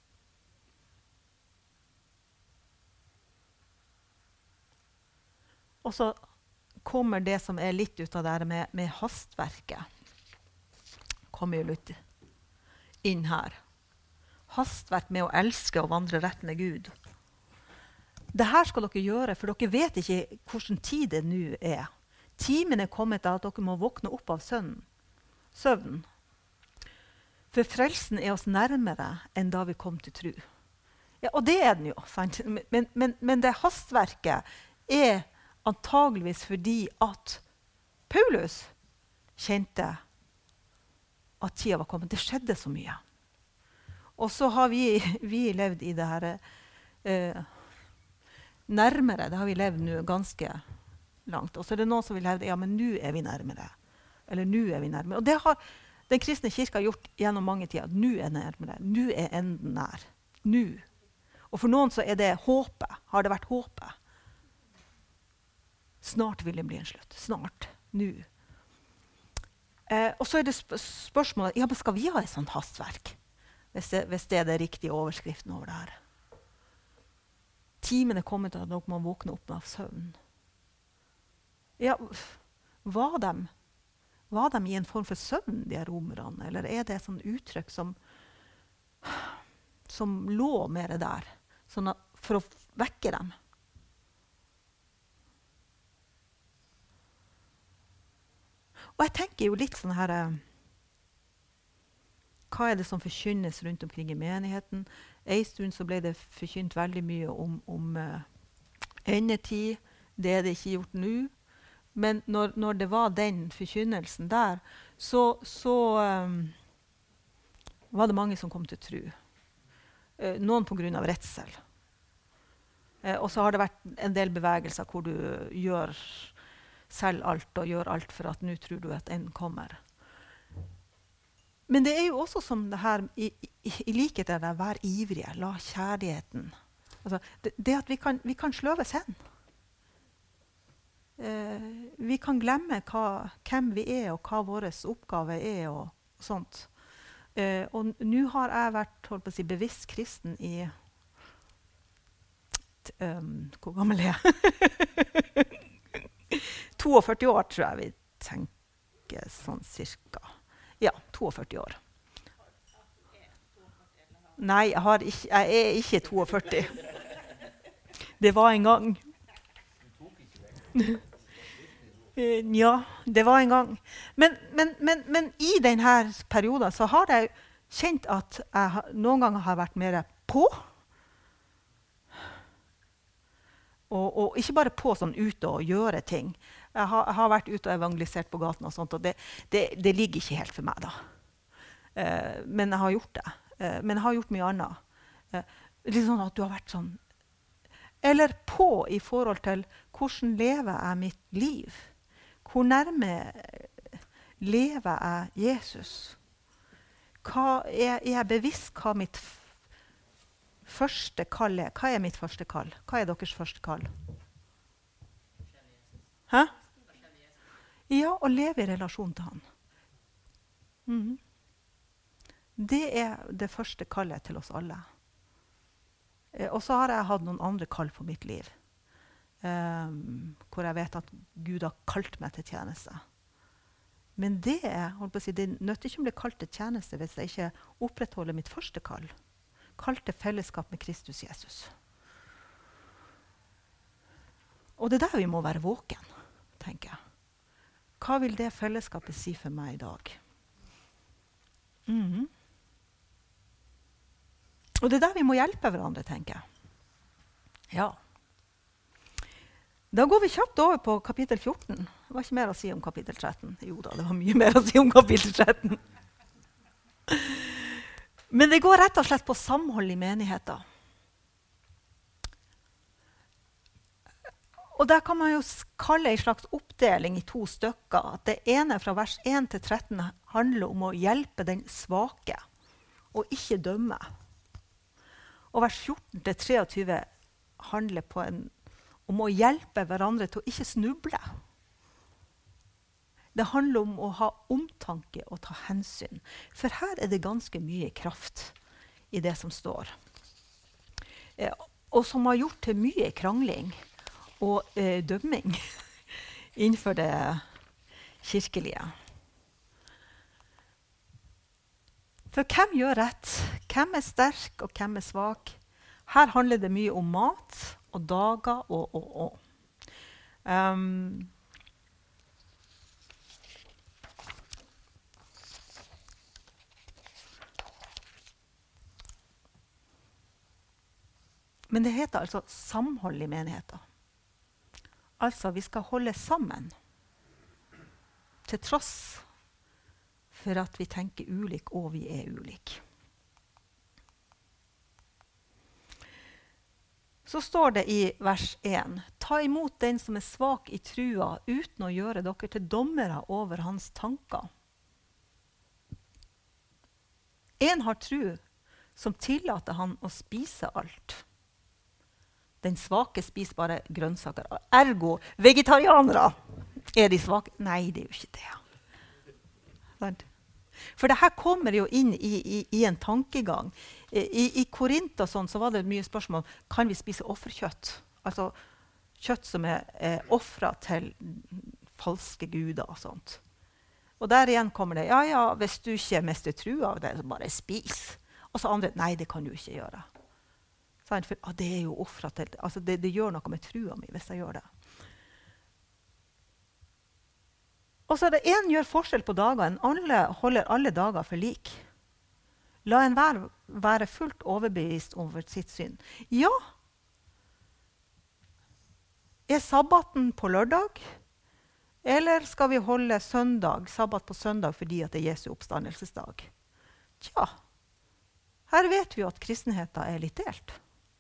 Og så kommer det som litt ut av det med hastverket. Kommer jo litt inn her. Hastverk med å elske og vandre rett med Gud. Dette skal dere gjøre, for dere vet ikke hvordan tid det nå Timen kommet av at dere må våkne opp av søvnen. For frelsen oss nærmere enn da vi kom til tro. Ja, og det den jo, sant? Men det hastverket antageligvis fordi at Paulus kjente at tida var kommet. Det skjedde så mye. Og så har vi levd i det her nærmere. Det har vi levd nå ganske langt. Og så det noen som vil hevde, ja, men nå vi nærmere. Eller nå vi nærmere. Og det har den kristne kirka gjort gjennom mange tider. Nå nærmere. Nå enden nær. Nå. Og for noen så det håpet. Har det vært håpet? Snart vil det bli en slutt. Snart. Nå. Og så det spørsmålet, ja, men skal vi ha et sånt hastverk? Hvis det det riktige overskriften over det her. Timen kommet til at dere må våkne opp av søvn. Ja, var de i en form for søvn, de romerne? Eller det et sånt uttrykk som lå mer der, sånn for å vekke dem? Og jeg tenker jo litt sånn her, hva det som forkynnes rundt omkring i menigheten? En stund så ble det forkynt veldig mye om endetid. Det det ikke gjort nå. Men når det var den forkynnelsen der, så var det mange som kom til tro. Noen på grunn av redsel. Og så har det vært en del bevegelser hvor du gjør selv alt og gjør alt for at nå tror du at en kommer. Men det jo også som det her, i likhet av det, vær ivrige, la kjærligheten. Altså, det at vi kan sløves hen. Vi kan glemme hvem vi og hva vår oppgave og sånt. Og nå har jeg vært bevisst kristen i hvor gammel jeg 42 år, tror jeg vi tenker sånn cirka. Ja, 42 år. Nei, jeg ikke 42. Det var en gang. Ja, det var en gang. Men i denne perioden så har jeg kjent at jeg noen ganger har vært mer på. Og ikke bare på sånn ute og gjøre ting. Jeg har vært ute og evangelisert på gaten og sånt, og det ligger ikke helt for meg da. Men jeg har gjort det. Men jeg har gjort mye annet. Litt sånn at du har vært sånn, eller på i forhold til hvordan lever jeg mitt liv? Hvor nærme lever jeg Jesus? Hva jeg bevisst hva mitt første kall Hva mitt første kall? Hva deres første kall? Hæ? Ja, å leve i relasjon til han. Mhm. Det det første kallet til oss alle. Og så har jeg hatt noen andre kall på mitt liv. Hvor jeg vet at Gud har kalt meg til tjeneste. Men det nøtter ikke å bli kalt til tjeneste hvis jeg ikke opprettholder mitt første kall. Kalt til fellesskap med Kristus Jesus. Og det der vi må være våken, tenker jeg. Hva vil det fellesskapet si for meg i dag? Mhm. Og det der vi må hjelpe hverandre, tenker jeg. Ja. Da går vi kjapt over på kapittel 14. Det var ikke mer å si om kapittel 13. Jo da, det var mye mer å si om kapittel 13. Men det går rett og slett på samhold i menigheten. Og der kan man jo kalle en slags oppdeling i 2 stykker. At det ene fra vers 1 til 13 handler om å hjelpe den svake, og ikke dømme. Og vers 14 til 23 handler om å hjelpe hverandre til å ikke snuble. Det handler om å ha omtanke og ta hensyn. For her det ganske mye kraft i det som står. Og som har gjort til mye krangling og dømming innenfor det kirkelige. For hvem gjør rett? Hvem sterk, og hvem svak? Her handler det mye om mat og dager og. Men det heter altså samhold i menigheten. Altså, vi skal holde sammen. Til tross for at vi tenker ulik, og vi ulik. Så står det i vers 1. Ta imot den som svak i trua, uten å gjøre dere til dommere over hans tanker. En har tru som tillater han å spise alt. Den svake spiser bare grønnsaker. Ergo, vegetarianere de svake? Nei, det jo ikke det. For det her kommer jo inn i en tankegang. I Korint og sånn, så var det mye spørsmål, kan vi spise offerkjøtt? Altså kjøtt som offret til falske guder og sånt. Og der igjen kommer det, ja, hvis du ikke mister trua av det, så bare spis. Og så andre, nei, det kan du ikke gjøre. For det jo offret til, altså det gjør noe med trua mi hvis jeg gjør det. Og så det en gjør forskjell på dagene, alle holder alle dager for lik. La en være fullt overbevist over sitt syn. Ja, sabbaten på lørdag, eller skal vi holde sabbat på søndag fordi at det Jesu oppstandelsesdag? Tja, her vet vi jo at kristenheten litt delt.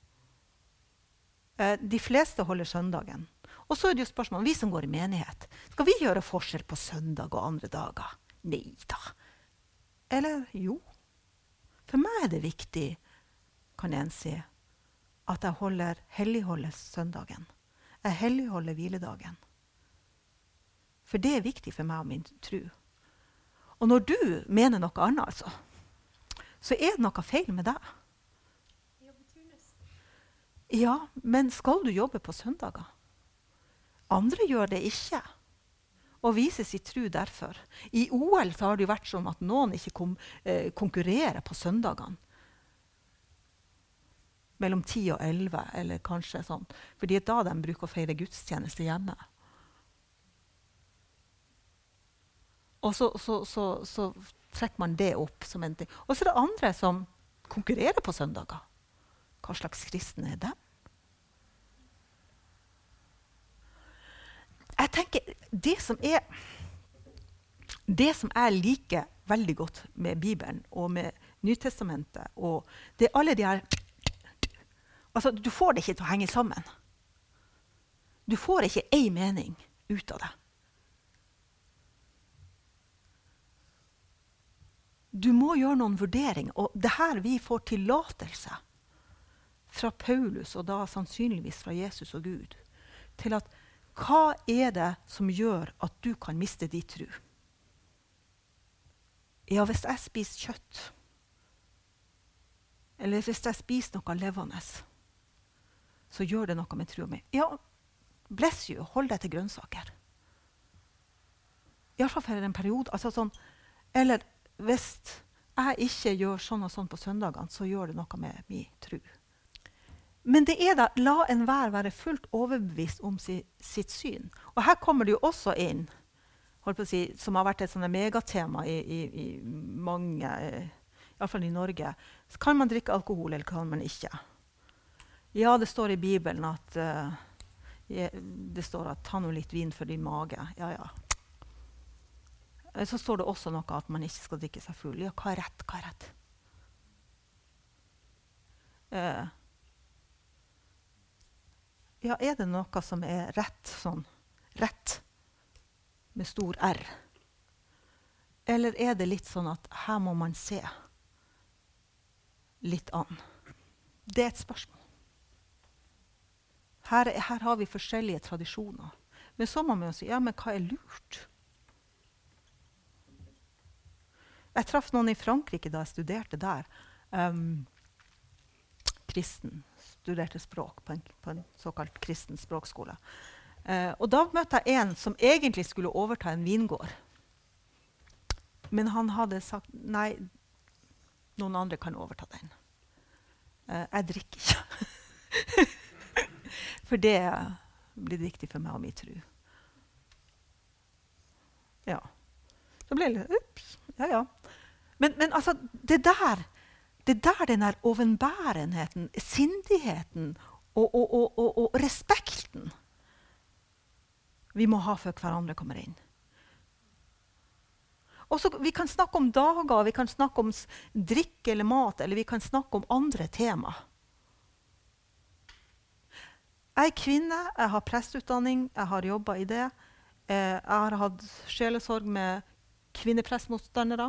De fleste holder søndagen. Og så det jo spørsmål, vi som går i menighet, skal vi gjøre forskjell på søndag og andre dager? Nei da. Eller jo. For meg det viktig, kan en si, at jeg helligholder søndagen. Jeg helligholder hviledagen. For det viktig for meg og min tro. Og når du mener noe annet, altså, så det noe feil med deg. Ja, men skal du jobbe på søndager? Andre gjør det ikke, og viser sitt tro derfor. I OL så har det jo vært sånn at noen ikke konkurrerer på søndagene. Mellom 10 og 11, eller kanskje sånn. Fordi da de bruker å feire gudstjeneste hjemme. Og så trekker man det opp som en ting. Og så det andre som konkurrerer på søndager. Hva slags kristen det? Jeg tenker, det som jeg liker veldig godt med Bibelen og med Nytestamentet, og det alle de her, altså du får det ikke til å henge sammen. Du får ikke en mening ut av det. Du må gjøre noen vurderinger, og det her vi får tillatelse fra Paulus, og da sannsynligvis fra Jesus og Gud, til at hva det som gjør at du kan miste ditt tro? ja, hvis jeg spiser kjøtt, eller hvis jeg spiser noe levende, så gjør det noe med trua mi. Ja, bless you, hold deg til grønnsaker. I hvert fall for en periode. Altså sånn, eller hvis jeg ikke gjør sånn og sånn på søndagene, så gjør det noe med min tro. Men det da, la enhver være fullt overbevist om sitt syn. Og her kommer det jo også inn, holdt på å si, som har vært et sånne megatema i mange, i hvert fall i Norge. Så kan man drikke alkohol, eller kan man ikke? Ja, det står i Bibelen at det står at ta noe litt vin for din mage. Ja, ja. Så står det også noe at man ikke skal drikke seg full. Ja, hva rett? Hva rett? Ja, det noe som rett, sånn rett, med stor R? Eller det litt sånn at her må man se litt an? Det et spørsmål. Her har vi forskjellige tradisjoner. Men så må man jo si, ja, men hva lurt? Jeg traff noen i Frankrike da jeg studerte der. Kristen, studerte språk på en såkalt kristen språkskole. Og da møtte jeg en som egentlig skulle overta en vingård. Men han hadde sagt, nei, noen andre kan overta den. Jeg drikker ikke. For det blir viktig for meg og min tro. Ja. Så ble det litt, ups, ja. Men altså, det der den der ovenbærenheten, sindigheten og respekten vi må ha før hverandre kommer inn. Også, vi kan snakke om dager, vi kan snakke om drikk eller mat, eller vi kan snakke om andre tema. Jeg kvinne, jeg har prestutdanning, jeg har jobbet i det. Jeg har hatt sjelesorg med kvinneprestmotstandere.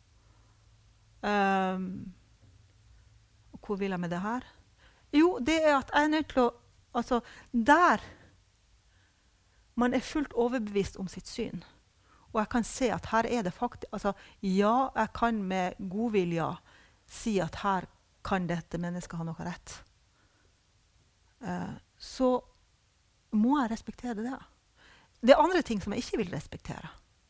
Hvor vil jeg med det her? Jo, det at jeg nødt til å, altså, der man fullt overbevist om sitt syn, og jeg kan se at her det faktisk, altså, ja, jeg kan med godvilja si at her kan dette mennesket ha noe rett. Så må jeg respektere det. Det andre ting som jeg ikke vil respektere,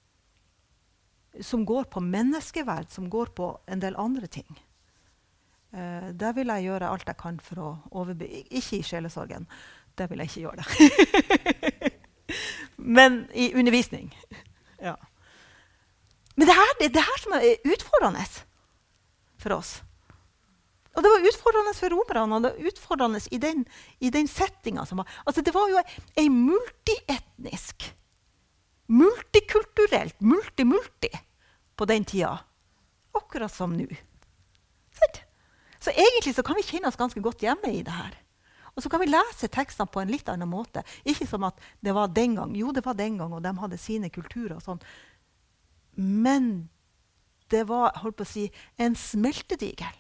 som går på menneskeverd, som går på en del andre ting. Der vil jeg gjøre alt jeg kan for å overbevise, ikke i sjelesorgen, der vil jeg ikke gjøre det. Men i undervisning. Ja. Men det her som utfordrende for oss. Og det var utfordrende for romerne, og det var utfordrende i den settingen som var. Altså, det var jo en multietnisk, multikulturelt, multi på den tida. Akkurat som nå. Så egentlig så kan vi kjenne oss ganske godt hjemme i det her. Og så kan vi lese tekstene på en litt annen måte. Ikke som at det var den gang. Jo, det var den gang, og de hadde sine kulturer og sånn. Men det var, holdt på å si, en smeltedigel.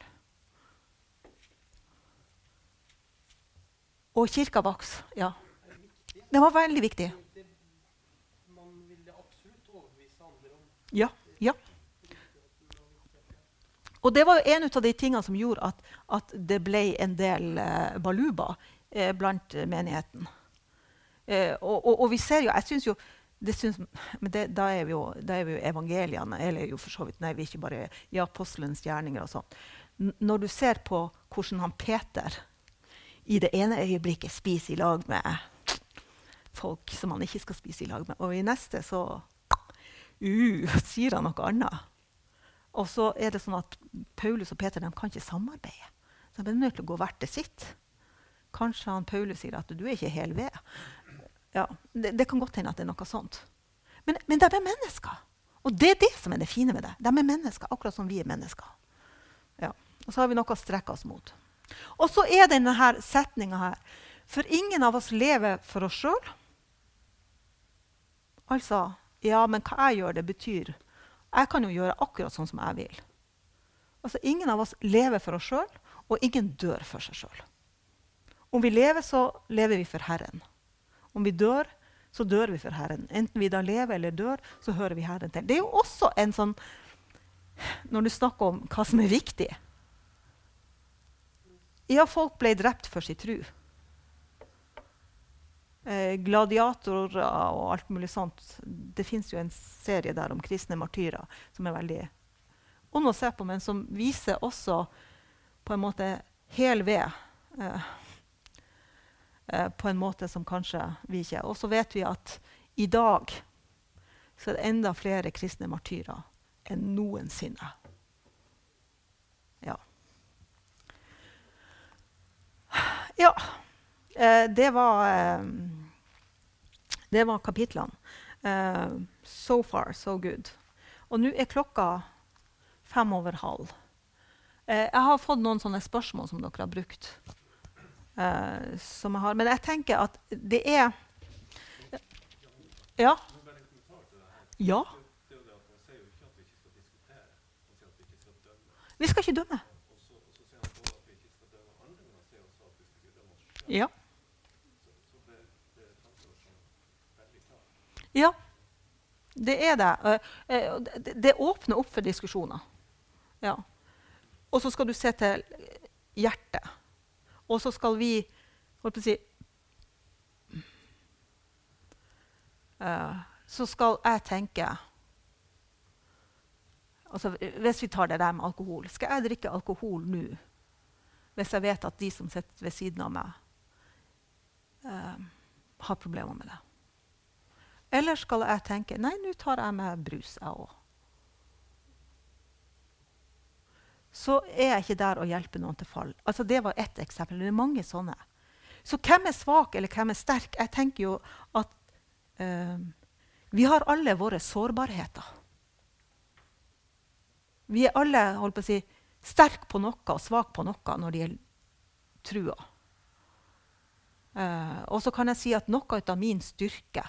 Og kirka vaks, ja. Det var veldig viktig. Man ville absolutt overbevise andre om. Ja. Og det var jo en av de tingene som gjorde at det ble en del baluba blant menigheten. Og vi ser jo, jeg synes jo, men da vi jo evangeliene, eller jo for så vidt, nei, vi ikke bare apostelens gjerninger og sånt. Når du ser på hvordan han Peter i det ene øyeblikket spiser i lag med folk som han ikke skal spise i lag med, og i neste så sier han noe annet. Og så det sånn at Paulus og Peter, de kan ikke samarbeide. Så de nødt til å gå hvert til sitt. Kanskje han Paulus sier at du ikke helt ved. Ja, det kan godt hende at det noe sånt. Men de mennesker. Og det det som det fine med det. De mennesker, akkurat som vi mennesker. Ja. Og så har vi noe å strekke oss mot. Og så denne her setningen her. For ingen av oss lever for oss selv. Altså, ja, men hva jeg gjør, det betyr jeg kan jo gjøre akkurat sånn som jeg vil. Altså, ingen av oss lever for oss selv, og ingen dør for seg selv. Om vi lever, så lever vi for Herren. Om vi dør, så dør vi for Herren. Enten vi da lever eller dør, så hører vi Herren til. Det jo også en sånn når du snakker om hva som viktig. Ja, folk ble drept for sin tro. Gladiatorer og alt mulig sånt. Det finnes jo en serie der om kristne martyrer som veldig ond å se på, men som viser også på en måte hel ved på en måte som kanskje vi ikke. Og så vet vi at i dag så det enda flere kristne martyrer enn noensinne. Ja. Ja, det var kapitlene. So far, so good. Og nå klokka 5:05. Jeg har fått noen sånne spørsmål som dere har brukt. Som jeg har. Men jeg tenker at det Ja. Ja. Vi skal ikke dømme. Ja. Ja, det det. Det åpner opp for diskusjoner. Ja. Og så skal du se til hjertet. Og så skal vi, holdt på å si, så skal jeg tenke, altså hvis vi tar det der med alkohol, skal jeg drikke alkohol nå, hvis jeg vet at de som sitter ved siden av meg har problemer med det? Eller skal jeg tenke, nei, nå tar jeg med brus jeg også. Så jeg ikke der å hjelpe noen til fall. Altså det var ett eksempel, det mange sånne. Så hvem svak eller hvem sterk? Jeg tenker jo at vi har alle våre sårbarheter. Vi alle, holdt på å si, sterk på noe og svak på noe når det gjelder trua. Og så kan jeg si at noe av min styrke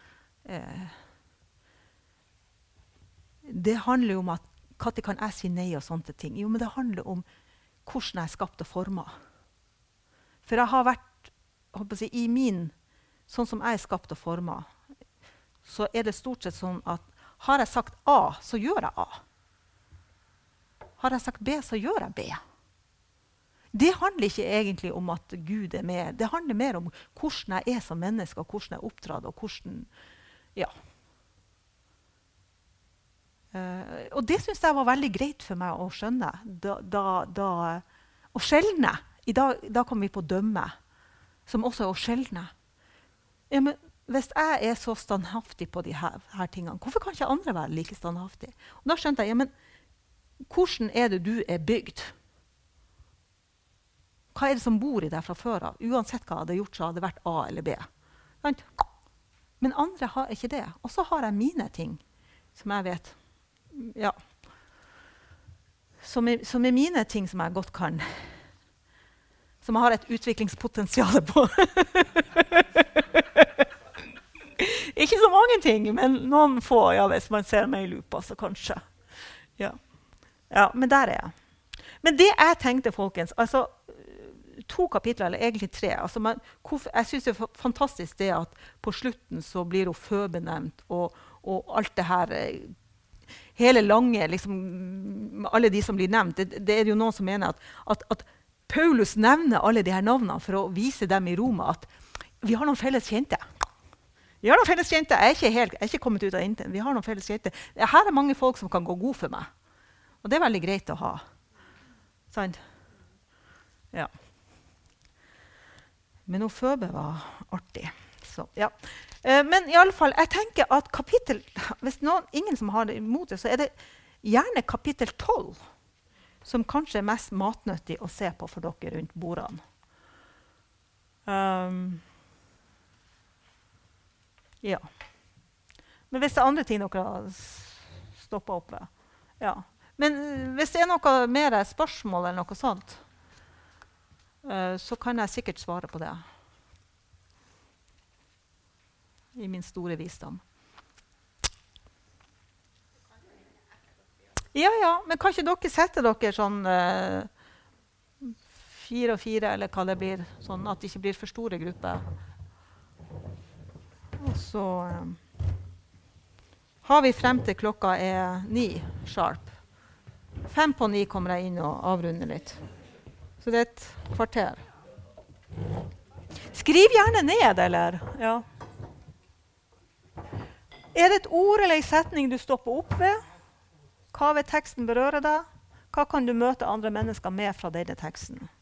det handler om at når kan jeg si nei og sånne ting? Jo, men det handler om hvordan jeg er skapt og formet. For jeg har vært, håper jeg, i min, sånn som jeg er skapt og formet, så det stort sett sånn at har jeg sagt A, så gjør jeg A. Har jeg sagt B, så gjør jeg B. Det handler ikke egentlig om at Gud med. Det handler mer om hvordan jeg er som menneske, og hvordan jeg opptrer, og hvordan, ja. Og det synes jeg var veldig greit for meg å skjønne. Å skjelne. Da kommer vi på dømme, som også å skjelne. Ja, men hvis jeg så standhaftig på de her tingene, hvorfor kan ikke andre være like standhaftig? Og da skjønte jeg, ja, men hvordan det du bygd? Hva det som bor i deg fra før av? Uansett hva jeg hadde gjort, så hadde det vært A eller B. Men andre har ikke det. Og så har jeg mine ting, som jeg vet. Ja. Som mine ting som jeg godt kan, som jeg har et utviklingspotensial på. Ikke så mange ting, men noen få, ja, hvis man ser meg i lupa, så kanskje. Ja. Ja, men der jeg. Men det jeg tenkte, folkens, altså 2 kapitler, eller egentlig 3. Altså jeg synes det fantastisk det at på slutten så blir hun føbenevnt, og alt det her, hele lange, liksom, alle de som blir nevnt, det jo noen som mener at Paulus nevner alle de her navnene for å vise dem i Roma at vi har noen felles kjente. Vi har noen felles kjente. Jeg er ikke kommet ut av intet. Vi har noen felles kjente. Her mange folk som kan gå god for meg. Og det veldig greit å ha. Sant? Ja. Men Føbe var artig. Så, ja. Men i alle fall, jeg tenker at kapittel, hvis ingen som har det imot det, så det gjerne kapittel 12 som kanskje mest matnyttig å se på for dere rundt bordene. Ja. Men hvis det andre ting dere har stoppet opp ved. Ja. Men hvis det noe mer spørsmål eller noe sånt, så kan jeg sikkert svare på det. I min store visdom. Ja, men kan ikke dere sette dere sånn 4 og 4, eller hva det blir, sånn at det ikke blir for store grupper. Og så har vi frem til klokka 9 sharp. 8:05 kommer jeg inn og avrunder litt. Så det er et kvarter. Skriv gjerne ned, eller? Ja. Er det et ord eller en setning du stopper opp ved? Hva ved teksten berører deg? Hva kan du møte andre mennesker med fra denne teksten?